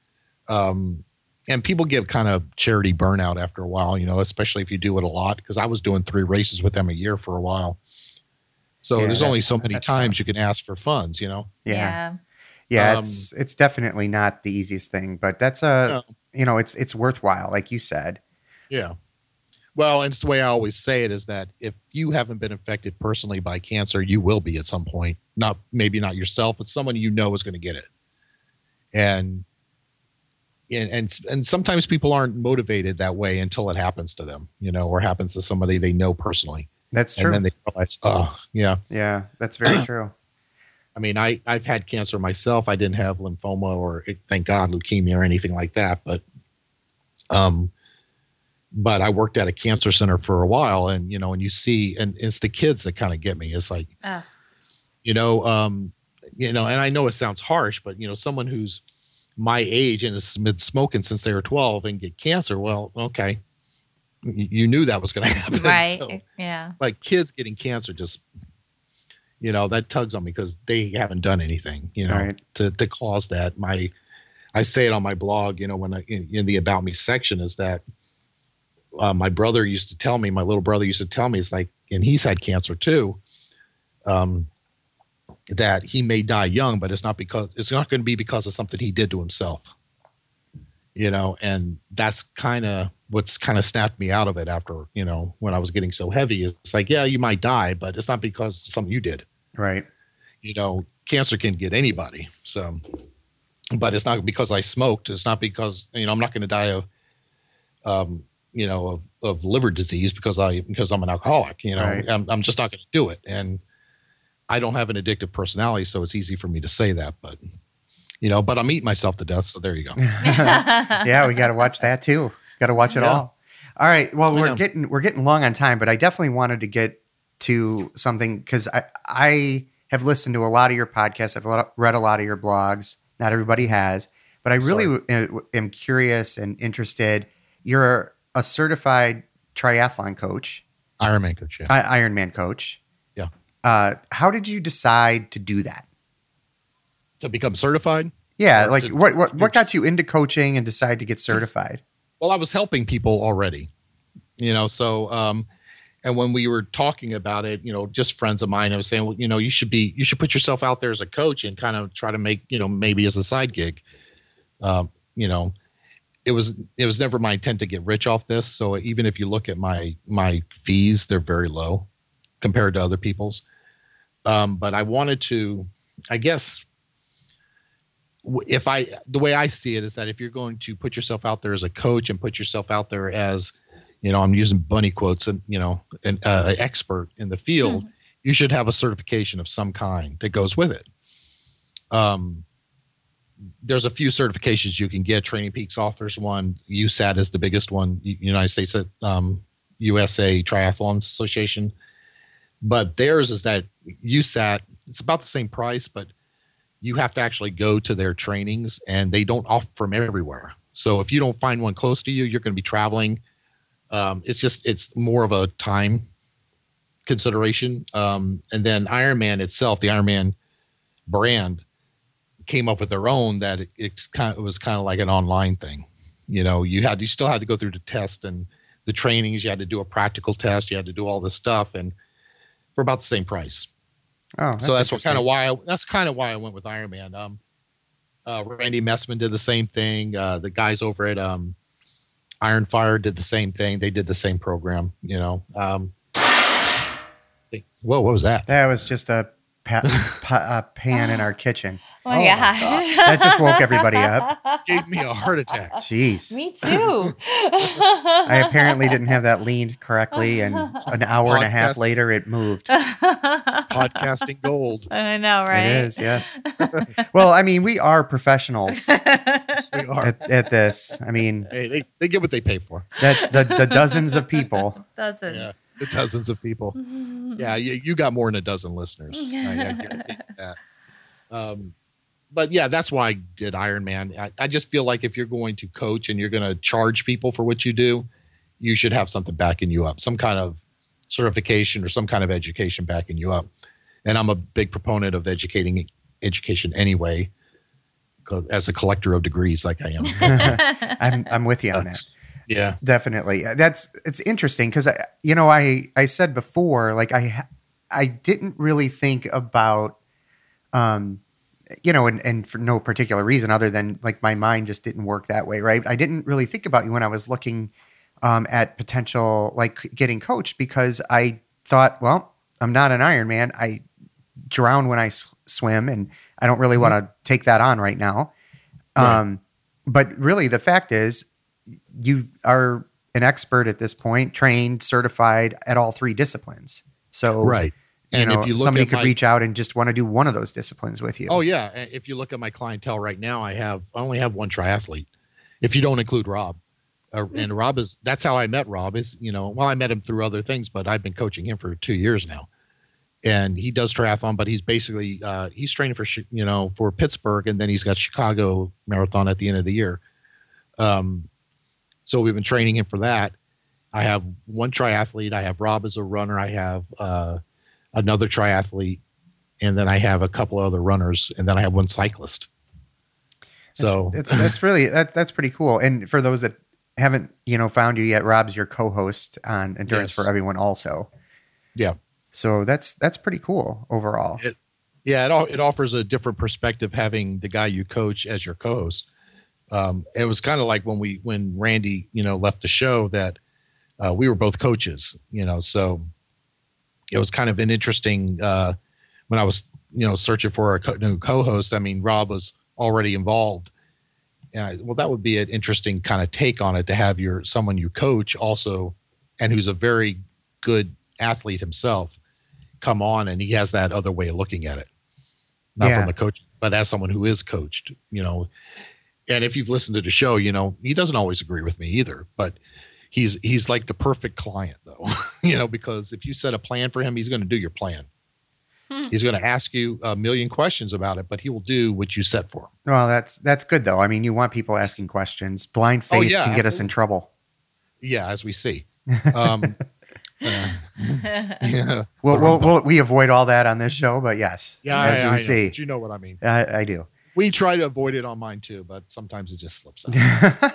Speaker 4: um, and people get kind of charity burnout after a while, you know, especially if you do it a lot. Because I was doing three races with them a year for a while, so
Speaker 1: Yeah,
Speaker 4: there's only
Speaker 1: that's-
Speaker 4: so many
Speaker 1: that's
Speaker 4: times
Speaker 1: tough.
Speaker 4: you can ask for funds, you know.
Speaker 1: Yeah. Yeah,
Speaker 4: Um,
Speaker 1: it's it's definitely not the easiest thing, but that's a
Speaker 4: No.
Speaker 1: you know, it's it's worthwhile, like you said.
Speaker 4: Yeah. Well, and it's the way I always say it is that if you haven't been affected personally by cancer, you will be at some point. Not maybe not yourself, but someone you know is going to get it. And and and and sometimes people aren't motivated that way until it happens to them, you know, or happens to somebody they know personally.
Speaker 1: That's true.
Speaker 4: And then they realize, oh, yeah.
Speaker 1: Yeah, that's very true.
Speaker 4: I mean, I, I've had cancer myself. I didn't have lymphoma or, thank God, leukemia or anything like that. But um, but I worked at a cancer center for a while, and, you know, and you see, and it's the kids that kind of get me. It's like,
Speaker 3: Oh.
Speaker 4: you know, um, you know, and I know it sounds harsh, but, you know, someone who's my age and has been smoking since they were twelve and get cancer, well, okay. You, you knew that was going to happen.
Speaker 3: Right.
Speaker 4: So,
Speaker 3: Yeah.
Speaker 4: like kids getting cancer just, you know, that tugs on me because they haven't done anything, you know,
Speaker 1: Right.
Speaker 4: to, to cause that. My, I say it on my blog, you know, when I, in, in the About Me section is that uh, my brother used to tell me, my little brother used to tell me, it's like, and he's had cancer too, um, that he may die young, but it's not because, it's not going to be because of something he did to himself, you know, and that's kind of what's kind of snapped me out of it after, you know, when I was getting so heavy. It's like, yeah, you might die, but it's not because of something you did.
Speaker 1: Right.
Speaker 4: You know, cancer can get anybody. So, but it's not because I smoked. It's not because, you know, I'm not going to die of, um, you know, of, of liver disease because I, because I'm an alcoholic, you know,
Speaker 1: Right.
Speaker 4: I'm, I'm just not going to do it. And I don't have an addictive personality, so it's easy for me to say that, but, you know, but I'm eating myself to death. So there you go.
Speaker 1: Yeah, we got to watch that too. Got to watch it
Speaker 4: Yeah.
Speaker 1: all. All right. Well, we're
Speaker 4: Yeah.
Speaker 1: getting we're getting long on time, but I definitely wanted to get to something because I I have listened to a lot of your podcasts. I've lo- read a lot of your blogs. Not everybody has, but I really
Speaker 4: Sorry.
Speaker 1: w- am- am curious and interested. You're a certified triathlon coach,
Speaker 4: Ironman coach. Yeah.
Speaker 1: I- Ironman coach.
Speaker 4: Yeah.
Speaker 1: Uh, how did you decide to do that?
Speaker 4: To become certified.
Speaker 1: Yeah,
Speaker 4: Or
Speaker 1: like
Speaker 4: to-
Speaker 1: what what what got you into coaching and decide to get certified?
Speaker 4: Well, I was helping people already, you know, so, um, and when we were talking about it, you know, just friends of mine, I was saying, well, you know, you should be, you should put yourself out there as a coach and kind of try to make, you know, maybe as a side gig. Um, you know, it was, it was never my intent to get rich off this. So even if you look at my, my fees, they're very low compared to other people's. Um, but I wanted to, I guess, w- if I, the way I see it is that if you're going to put yourself out there as a coach and put yourself out there as, you know, I'm using bunny quotes and, you know, an uh, expert in the field, you should have a certification of some kind that goes with it. Um, there's a few certifications you can get. Training Peaks offers one. U S A T is the biggest one. U- United States um, U S A Triathlon Association. But theirs is that U S A T, it's about the same price, but you have to actually go to their trainings, and they don't offer them everywhere. So if you don't find one close to you, you're going to be traveling. Um, it's just, it's more of a time consideration. Um, and then Ironman itself, the Ironman brand, came up with their own that it, it's kind of, it was kind of like an online thing. You know, you had, you still had to go through the test and the trainings. You had to do a practical test. You had to do all this stuff, and for about the same price.
Speaker 1: Oh,
Speaker 4: so that's what kind of why I, that's kind of why I went with Ironman. Um, uh, Randy Messman did the same thing. Uh, the guys over at um, Iron Fire did the same thing. They did the same program. You know. Um, they, whoa, what was that?
Speaker 1: That was just a pa- pa- uh, pan in our kitchen.
Speaker 3: Oh my
Speaker 4: Oh my
Speaker 3: gosh.
Speaker 1: That just woke everybody up.
Speaker 4: Gave me a heart attack.
Speaker 1: Jeez.
Speaker 3: Me too.
Speaker 1: I apparently didn't have that leaned correctly, and an hour and a half
Speaker 4: Podcast.
Speaker 1: later, it moved.
Speaker 4: Podcasting gold.
Speaker 3: I know, right?
Speaker 1: It is, yes. Well, I mean, we are professionals
Speaker 4: Yes, we are.
Speaker 1: at, at this. I mean,
Speaker 4: Hey, they, they get what they pay for.
Speaker 1: that the, the dozens of people.
Speaker 3: Doesn't.
Speaker 4: Yeah, the dozens of people. Yeah, you, you got more than a dozen listeners. I, I guarantee you that. Um, but yeah, that's why I did Iron Man. I, I just feel like if you're going to coach and you're going to charge people for what you do, you should have something backing you up, some kind of certification or some kind of education backing you up. And I'm a big proponent of educating education anyway, 'cause as a collector of degrees like I am.
Speaker 1: I'm I'm with you on that.
Speaker 4: Yeah.
Speaker 1: Definitely. That's it's interesting because I, you know, I I said before, like I ha- I didn't really think about, um, you know, and, and for no particular reason other than like my mind just didn't work that way, right? I didn't really think about you when I was looking um, at potential like getting coached because I thought, well, I'm not an Ironman. I drown when I s- swim, and I don't really want to take that on right now.
Speaker 4: Right.
Speaker 1: Um, but really, the fact is, you are an expert at this point, trained, certified at all three disciplines. So,
Speaker 4: Right.
Speaker 1: you
Speaker 4: And
Speaker 1: know,
Speaker 4: if you look
Speaker 1: somebody
Speaker 4: at
Speaker 1: could
Speaker 4: my-
Speaker 1: reach out and just want to do one of those disciplines with you.
Speaker 4: Oh yeah, A- if you look at my clientele right now, I have I only have one triathlete, if you don't include Rob. Uh, and Rob is that's how I met Rob. Is you know well I met him through other things, but I've been coaching him for two years now, and he does triathlon. But he's basically uh, he's training for Chi- you know for Pittsburgh, and then he's got Chicago Marathon at the end of the year. Um, so we've been training him for that. I have one triathlete. I have Rob as a runner. I have uh, another triathlete, and then I have a couple other runners, and then I have one cyclist. So
Speaker 1: that's that's really that's that's pretty cool. And for those that haven't you know found you yet, Rob's your co-host on Endurance
Speaker 4: Yes.
Speaker 1: for Everyone, also.
Speaker 4: yeah,
Speaker 1: So that's that's pretty cool overall.
Speaker 4: It- yeah, it all it offers a different perspective having the guy you coach as your co-host. Um, it was kind of like when we when Randy you know left the show that uh, we were both coaches, you know, so it was kind of an interesting uh, when I was you know searching for a co- new co-host. I mean, Rob was already involved. And I, well, that would be an interesting kind of take on it to have your someone you coach also, and who's a very good athlete himself, come on, and he has that other way of looking at it, not
Speaker 1: Yeah.
Speaker 4: from a coach, but as someone who is coached, you know. And if you've listened to the show, you know he doesn't always agree with me either, but he's he's like the perfect client though, you know, because if you set a plan for him, he's going to do your plan. He's going to ask you a million questions about it, but he will do what you set for him.
Speaker 1: Well, that's that's good though. I mean, you want people asking questions. Blind
Speaker 4: Oh,
Speaker 1: faith
Speaker 4: yeah,
Speaker 1: can get us in trouble.
Speaker 4: Yeah, as we see. Um, uh, yeah,
Speaker 1: We'll, we'll, we'll, we avoid all that on this show, but yes,
Speaker 4: yeah,
Speaker 1: as
Speaker 4: I,
Speaker 1: we
Speaker 4: I know,
Speaker 1: see,
Speaker 4: but you know what I mean.
Speaker 1: I, I do.
Speaker 4: We try to avoid it on mine too, but sometimes it just slips out.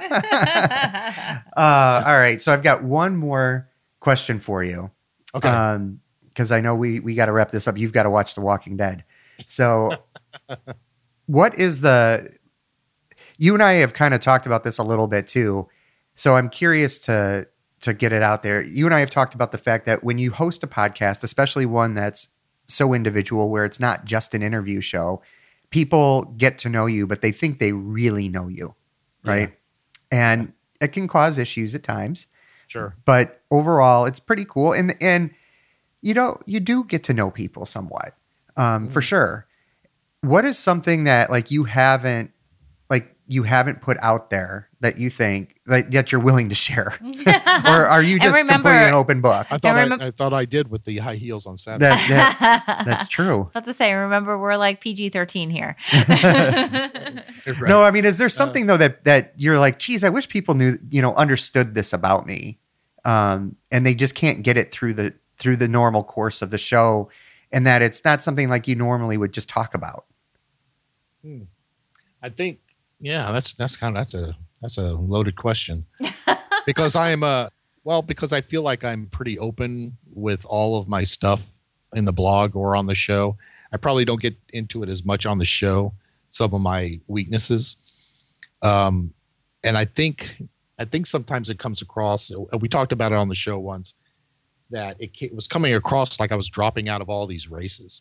Speaker 1: uh, all right, so I've got one more question for you.
Speaker 4: Okay.
Speaker 1: Um, because I know we we got to wrap this up. You've got to watch The Walking Dead. So, what is the? You and I have kind of talked about this a little bit too. So I'm curious to to get it out there. You and I have talked about the fact that when you host a podcast, especially one that's so individual, where it's not just an interview show, people get to know you, but they think they really know you, right? And it can cause issues at times.
Speaker 4: Sure.
Speaker 1: But overall, it's pretty cool. And and you know, you do get to know people somewhat, um, for sure. What is something that like you haven't like you haven't put out there that you think that, that you're willing to share, or are you
Speaker 3: And
Speaker 1: just
Speaker 3: remember-
Speaker 1: completely an open book?
Speaker 4: I thought I,
Speaker 3: remember-
Speaker 4: I thought I did with the high heels on Saturday.
Speaker 1: That, that that's true.
Speaker 3: About to say, remember, we're like P G thirteen here.
Speaker 4: Right.
Speaker 1: No, I mean, is there something though that that you're like, geez, I wish people knew, you know, understood this about me, um, and they just can't get it through the through the normal course of the show, and that it's not something like you normally would just talk about.
Speaker 4: Hmm. I think, yeah, that's that's kind of that's a that's a loaded question because I am a well because I feel like I'm pretty open with all of my stuff in the blog or on the show. I probably don't get into it as much on the show. Some of my weaknesses, um, and I think I think sometimes it comes across. We talked about it on the show once that it, it was coming across like I was dropping out of all these races.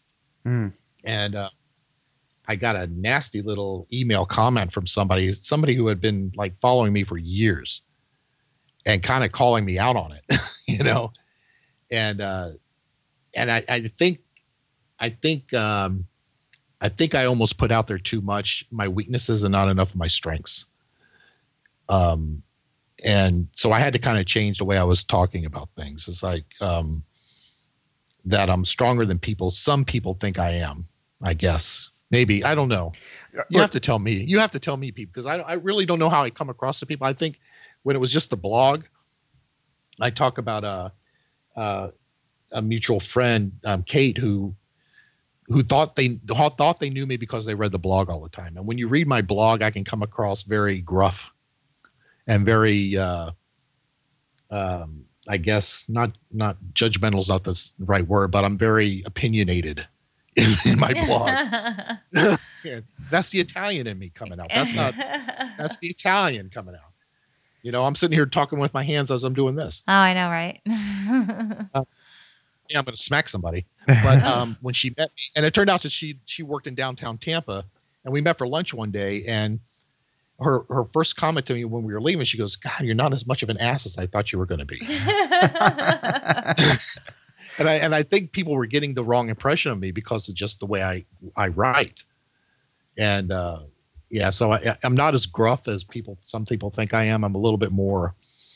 Speaker 1: Mm.
Speaker 4: And uh, I got a nasty little email comment from somebody, somebody who had been like following me for years and kind of calling me out on it, you know? And, uh, and I, I think, I think, um, I think I almost put out there too much my weaknesses and not enough of my strengths. Um, and so I had to kind of change the way I was talking about things. It's like, um, that I'm stronger than people. Some people think I am, I guess. Maybe. I don't know. You have to tell me. You have to tell me, people, because I, I really don't know how I come across to people. I think when it was just the blog, I talk about a, a, a mutual friend, um, Kate, who who thought they thought they knew me because they read the blog all the time. And when you read my blog, I can come across very gruff and very, uh, um, I guess, not not judgmental is not the right word, but I'm very opinionated in, in my blog. Yeah, that's the Italian in me coming out. That's not. That's the Italian coming out. You know, I'm sitting here talking with my hands as I'm doing this.
Speaker 3: Oh, I know, right?
Speaker 4: uh, yeah, I'm going to smack somebody. But um, when she met me, and it turned out that she she worked in downtown Tampa, and we met for lunch one day, and her her first comment to me when we were leaving, she goes, "God, you're not as much of an ass as I thought you were going to be." And I and I think people were getting the wrong impression of me because of just the way I I write. And uh, yeah, so I, I'm not as gruff as people some people think I am. I'm a little bit more.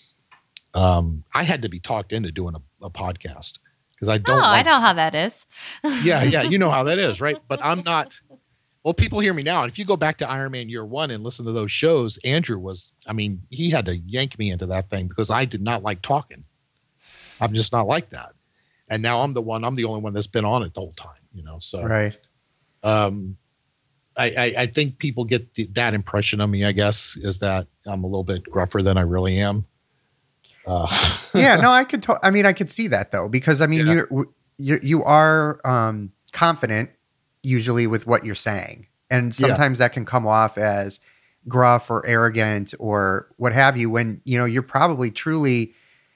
Speaker 4: Um, I had to be talked into doing a, a podcast because I don't.
Speaker 3: Oh,
Speaker 4: like,
Speaker 3: I know how that is.
Speaker 4: yeah, yeah, you know how that is, right? But I'm not. Well, people hear me now. And if you go back to Iron Man Year One and listen to those shows, Andrew was. I mean, he had to yank me into that thing because I did not like talking. I'm just not like that. And now I'm the one. I'm the only one that's been on it the whole time. You know, so
Speaker 1: right.
Speaker 4: Um, I, I, I think people get the, that impression of me, I guess, is that I'm a little bit gruffer than I really am. Uh,
Speaker 1: yeah, no, I could. To- I mean, I could see that though, because I mean, yeah. you're, you you are um, confident usually with what you're saying, and sometimes yeah. that can come off as gruff or arrogant or what have you. When you know you're probably truly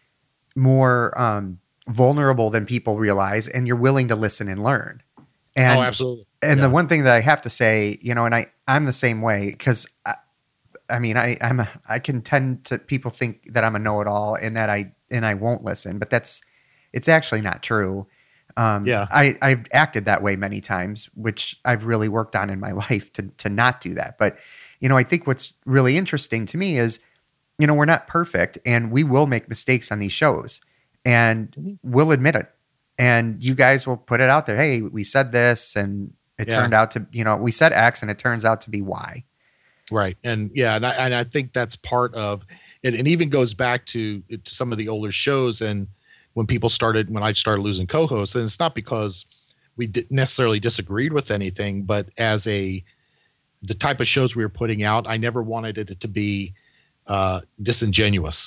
Speaker 1: more um, vulnerable than people realize, and you're willing to listen and learn. And,
Speaker 4: oh, absolutely.
Speaker 1: And
Speaker 4: yeah.
Speaker 1: the one thing that I have to say, you know, and I, I'm the same way because I, I mean, I, I'm a, I can tend to people think that I'm a know-it-all and that I, and I won't listen, but that's, it's actually not true. Um,
Speaker 4: yeah.
Speaker 1: I, I've acted that way many times, which I've really worked on in my life to, to not do that. But, you know, I think what's really interesting to me is, you know, we're not perfect and we will make mistakes on these shows and mm-hmm. we'll admit it. And you guys will put it out there. Hey, we said this and it yeah. turned out to, you know, we said X and it turns out to be Y.
Speaker 4: Right. And yeah, and I, and I think that's part of it. And even goes back to, to some of the older shows. And when people started, when I started losing co-hosts, and it's not because we didn't necessarily disagreed with anything, but as a, the type of shows we were putting out, I never wanted it to be uh, disingenuous.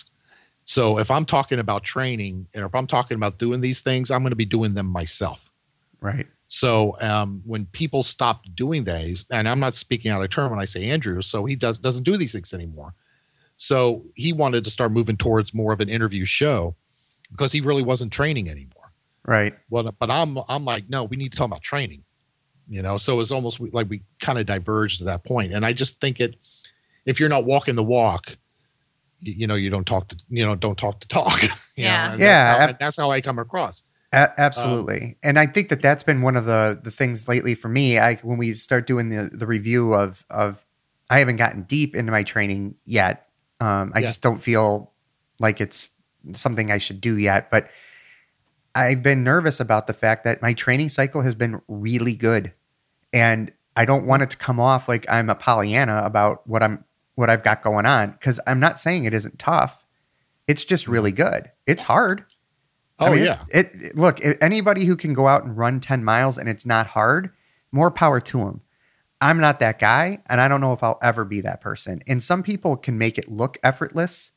Speaker 4: So if I'm talking about training and if I'm talking about doing these things, I'm going to be doing them myself.
Speaker 1: Right.
Speaker 4: So um, when people stopped doing these, and I'm not speaking out of turn when I say Andrew, so he does, doesn't do these things anymore. So he wanted to start moving towards more of an interview show because he really wasn't training anymore.
Speaker 1: Right.
Speaker 4: Well, but I'm, I'm like, no, we need to talk about training, you know? So it's almost like we kind of diverged to that point. And I just think it, if you're not walking the walk, you, you know, you don't talk to, you know, don't talk to talk. You
Speaker 3: yeah.
Speaker 4: know?
Speaker 1: Yeah.
Speaker 4: That's how, that's how I come across.
Speaker 1: A- absolutely. Um, and I think that that's been one of the, the things lately for me. I, when we start doing the, the review of, of, I haven't gotten deep into my training yet. Um, I yeah. just don't feel like it's something I should do yet, but I've been nervous about the fact that my training cycle has been really good. And I don't want it to come off like I'm a Pollyanna about what I'm, what I've got going on. Cause I'm not saying it isn't tough. It's just really good. It's hard.
Speaker 4: Oh
Speaker 1: I mean,
Speaker 4: yeah.
Speaker 1: It, it look, it, anybody who can go out and run ten miles and it's not hard, more power to them. I'm not that guy. And I don't know if I'll ever be that person. And some people can make it look effortless.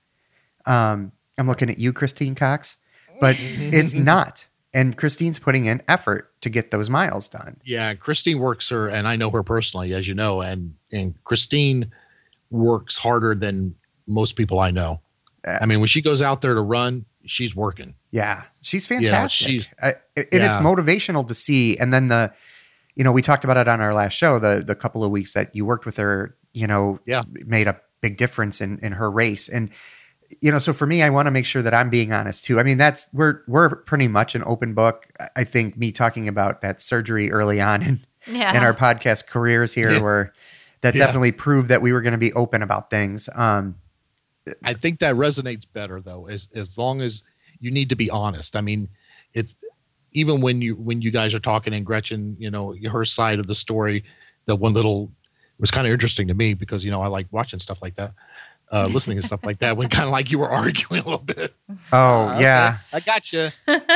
Speaker 1: Um, I'm looking at you, Christine Cox, but it's not. And Christine's putting in effort to get those miles done.
Speaker 4: Yeah. Christine works her, and I know her personally, as you know, and, and Christine works harder than most people I know. Uh, I mean, when she goes out there to run, she's working.
Speaker 1: Yeah, she's fantastic.
Speaker 4: You know, she's,
Speaker 1: I, and
Speaker 4: yeah.
Speaker 1: it's motivational to see. And then the, you know, we talked about it on our last show, the the couple of weeks that you worked with her, you know,
Speaker 4: Yeah.
Speaker 1: made a big difference in in her race. And, you know, so for me, I want to make sure that I'm being honest too. I mean, that's, we're, we're pretty much an open book. I think me talking about that surgery early on in,
Speaker 3: Yeah.
Speaker 1: in our podcast careers here,
Speaker 4: Yeah.
Speaker 1: where that
Speaker 4: Yeah.
Speaker 1: definitely proved that we were going to be open about things. Um,
Speaker 4: I think that resonates better though, as as long as you need to be honest. I mean, it's even when you when you guys are talking and Gretchen, you know, her side of the story, the one little was kind of interesting to me because you know I like watching stuff like that, uh, listening to stuff like that. When kind of like you were arguing a little bit.
Speaker 1: oh
Speaker 4: Uh,
Speaker 1: yeah.
Speaker 4: okay, I got you.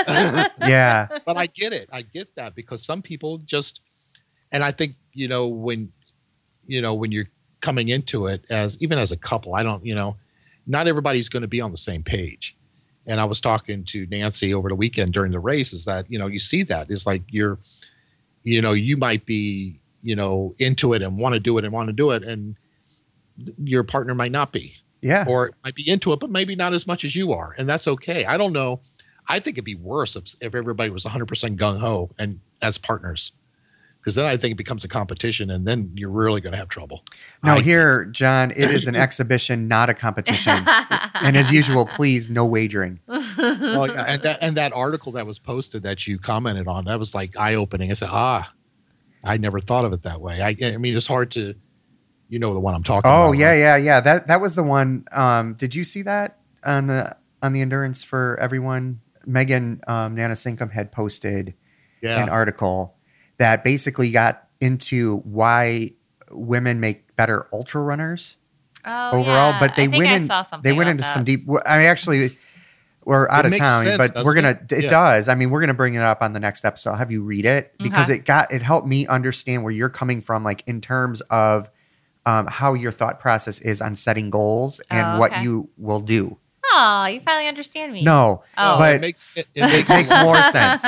Speaker 1: Yeah.
Speaker 4: But I get it. I get that because some people just, and I think you know when, you know when you're coming into it as even as a couple, I don't, you know, not everybody's going to be on the same page. And I was talking to Nancy over the weekend during the race is that, you know, you see that it's like you're, you know, you might be, you know, into it and want to do it and want to do it. And your partner might not be,
Speaker 1: Yeah.
Speaker 4: or might be into it, but maybe not as much as you are. And that's okay. I don't know. I think it'd be worse if, if everybody was one hundred percent gung ho and as partners. Because then I think it becomes a competition, and then you're really going to have trouble.
Speaker 1: No,
Speaker 4: I-
Speaker 1: here, John, it is an exhibition, not a competition. And as usual, please, no wagering.
Speaker 4: Well, yeah, and that and that article that was posted that you commented on, that was like eye opening. I said, ah, I never thought of it that way. I, I mean, it's hard to, you know, the one I'm talking about.
Speaker 1: Oh, yeah,
Speaker 4: right?
Speaker 1: yeah, yeah. That that was the one. Um, did you see that on the on the Endurance for Everyone? Megan um, Nana Sinkum had posted
Speaker 4: yeah.
Speaker 1: an article that basically got into why women make better ultra runners
Speaker 3: Oh,
Speaker 1: overall,
Speaker 3: yeah.
Speaker 1: but they
Speaker 3: I think
Speaker 1: went
Speaker 3: I
Speaker 1: in.
Speaker 3: saw something
Speaker 1: They went
Speaker 3: about
Speaker 1: into
Speaker 3: that.
Speaker 1: some deep. I mean, actually, we're out
Speaker 4: It
Speaker 1: of
Speaker 4: makes
Speaker 1: town,
Speaker 4: sense,
Speaker 1: but we're
Speaker 4: doesn't
Speaker 1: gonna.
Speaker 4: it?
Speaker 1: It
Speaker 4: Yeah.
Speaker 1: does. I mean, we're gonna bring it up on the next episode. I'll have you read it because
Speaker 3: Okay.
Speaker 1: it got it helped me understand where you're coming from, like in terms of um, how your thought process is on setting goals and
Speaker 3: Oh,
Speaker 1: what
Speaker 3: okay.
Speaker 1: you will do.
Speaker 3: Oh, you finally understand me.
Speaker 1: No,
Speaker 3: Oh.
Speaker 1: but
Speaker 4: it makes it, it makes,
Speaker 1: makes more sense.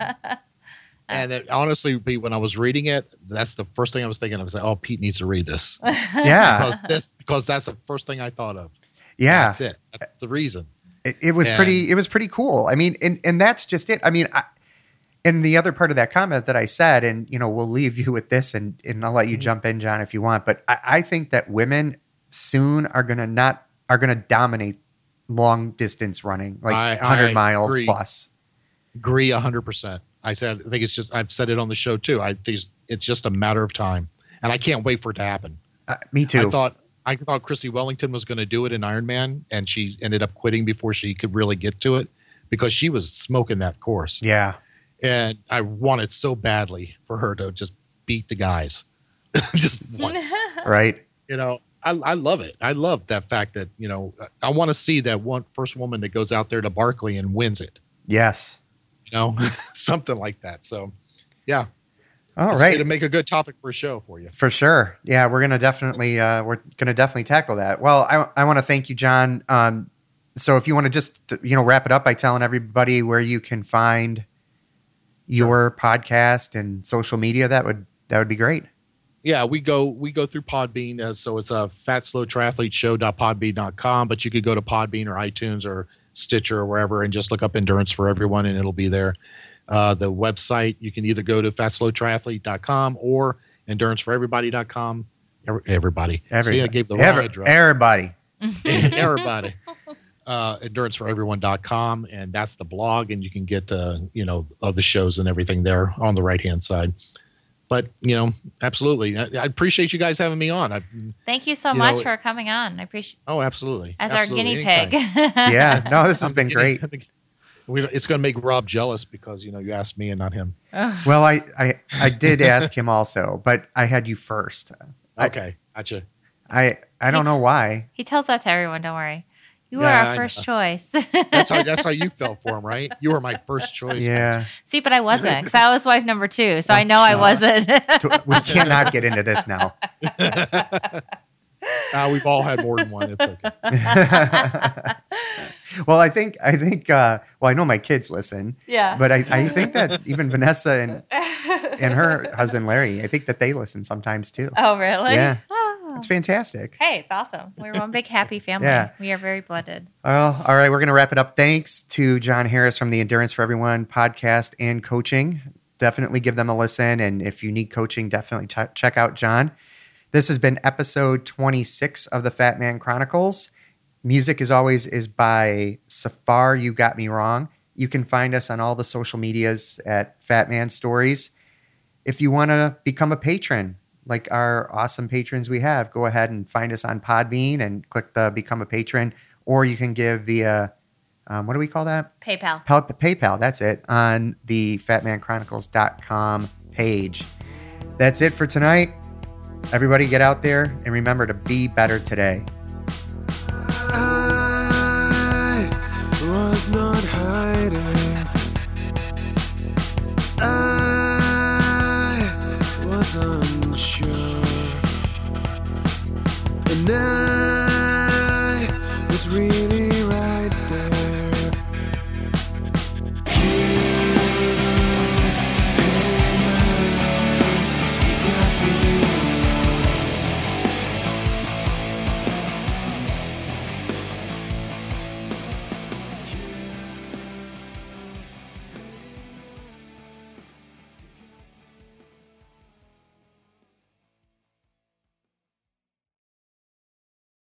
Speaker 4: And it, honestly, Pete, when I was reading it, that's the first thing I was thinking. I was like, oh, Pete needs to read this
Speaker 1: yeah,
Speaker 4: because this because that's the first thing I thought of.
Speaker 1: yeah.
Speaker 4: That's it. That's the reason.
Speaker 1: It, it was
Speaker 4: And-
Speaker 1: pretty. It was pretty cool. I mean, and and that's just it. I mean, I, and the other part of that comment that I said, and you know, we'll leave you with this, and and I'll let you jump in, John, if you want. But I, I think that women soon are gonna not are gonna dominate long distance running, like
Speaker 4: I-
Speaker 1: hundred
Speaker 4: I
Speaker 1: miles
Speaker 4: agree.
Speaker 1: plus.
Speaker 4: Agree a hundred percent. I said, I think it's just. I've said it on the show too. I think it's- it's just a matter of time, and I can't wait for it to happen.
Speaker 1: Uh, me too.
Speaker 4: I thought I thought Chrissy Wellington was going to do it in Ironman, and she ended up quitting before she could really get to it because she was smoking that course.
Speaker 1: yeah,
Speaker 4: And I wanted so badly for her to just beat the guys, just once.
Speaker 1: right.
Speaker 4: You know, I I love it. I love that fact that you know I want to see that one first woman that goes out there to Barkley and wins it.
Speaker 1: Yes.
Speaker 4: You know, something like that. So, yeah.
Speaker 1: All
Speaker 4: It's
Speaker 1: right.
Speaker 4: going to make a good topic for a show for you.
Speaker 1: For sure. Yeah, we're gonna definitely uh, we're gonna definitely tackle that. Well, I I want to thank you, John. Um, so if you want to just you know wrap it up by telling everybody where you can find your podcast and social media, that would that would be great.
Speaker 4: Yeah, we go we go through Podbean, uh, so it's a fat slow triathlete show dot podbean dot com. But you could go to Podbean or iTunes or Stitcher or wherever and just look up Endurance for Everyone, and it'll be there. Uh, the website, you can either go to fat slow triathlete dot com or endurance for everybody dot com. Every, everybody.
Speaker 1: Every,
Speaker 4: See, I gave the
Speaker 1: every-
Speaker 4: wrong address.
Speaker 1: everybody.
Speaker 4: everybody. Uh, endurance for everyone dot com, and that's the blog, and you can get the you know of the shows and everything there on the right hand side. But you know, absolutely, I, I appreciate you guys having me on. I,
Speaker 3: Thank you so
Speaker 4: You
Speaker 3: much
Speaker 4: know-
Speaker 3: for coming on. I appreciate
Speaker 4: oh, absolutely,
Speaker 3: as
Speaker 4: Absolutely,
Speaker 3: our guinea
Speaker 4: anytime.
Speaker 3: pig.
Speaker 1: Yeah. No, this has
Speaker 4: I'm
Speaker 1: been
Speaker 4: the
Speaker 1: great.
Speaker 4: guinea- we, it's going to make Rob jealous because you know you asked me and not him.
Speaker 1: Well, I, I I did ask him also, but I had you first. I-
Speaker 4: Okay, gotcha.
Speaker 1: I I don't know why.
Speaker 3: He tells that to everyone. Don't worry. You
Speaker 4: Yeah,
Speaker 3: are
Speaker 4: I
Speaker 3: our first
Speaker 4: know.
Speaker 3: choice.
Speaker 4: That's how that's how you fell for him, right? You were my first choice.
Speaker 1: Yeah.
Speaker 3: See, but I wasn't because I was wife number two, so
Speaker 1: Oh,
Speaker 3: I know I
Speaker 1: jeez.
Speaker 3: wasn't.
Speaker 1: We cannot get into this now.
Speaker 4: Uh, we've all had more than one. It's okay.
Speaker 1: Well, I think I think uh, well, I know my kids listen,
Speaker 3: Yeah.
Speaker 1: but I, I think that even Vanessa and and her husband Larry, I think that they listen sometimes too.
Speaker 3: Oh, really?
Speaker 1: Yeah.
Speaker 3: Oh.
Speaker 1: It's fantastic.
Speaker 3: Hey, it's awesome. We're one big happy family.
Speaker 1: Yeah.
Speaker 3: We are very blended.
Speaker 1: Well, all right, we're going to wrap it up. Thanks to John Harris from the Endurance for Everyone podcast and coaching. definitely give them a listen. And if you need coaching, definitely ch- check out John. This has been episode twenty-six of the Fat Man Chronicles. Music, as always, is by Safar You Got Me Wrong. You can find us on all the social medias at Fat Man Stories. If you want to become a patron, like our awesome patrons we have, go ahead and find us on Podbean and click the Become a Patron, or you can give via, um, what do we call that?
Speaker 3: PayPal.
Speaker 1: Pal- PayPal, that's it, on the fat man chronicles dot com page. That's it for tonight. Everybody get out there and remember to be better today.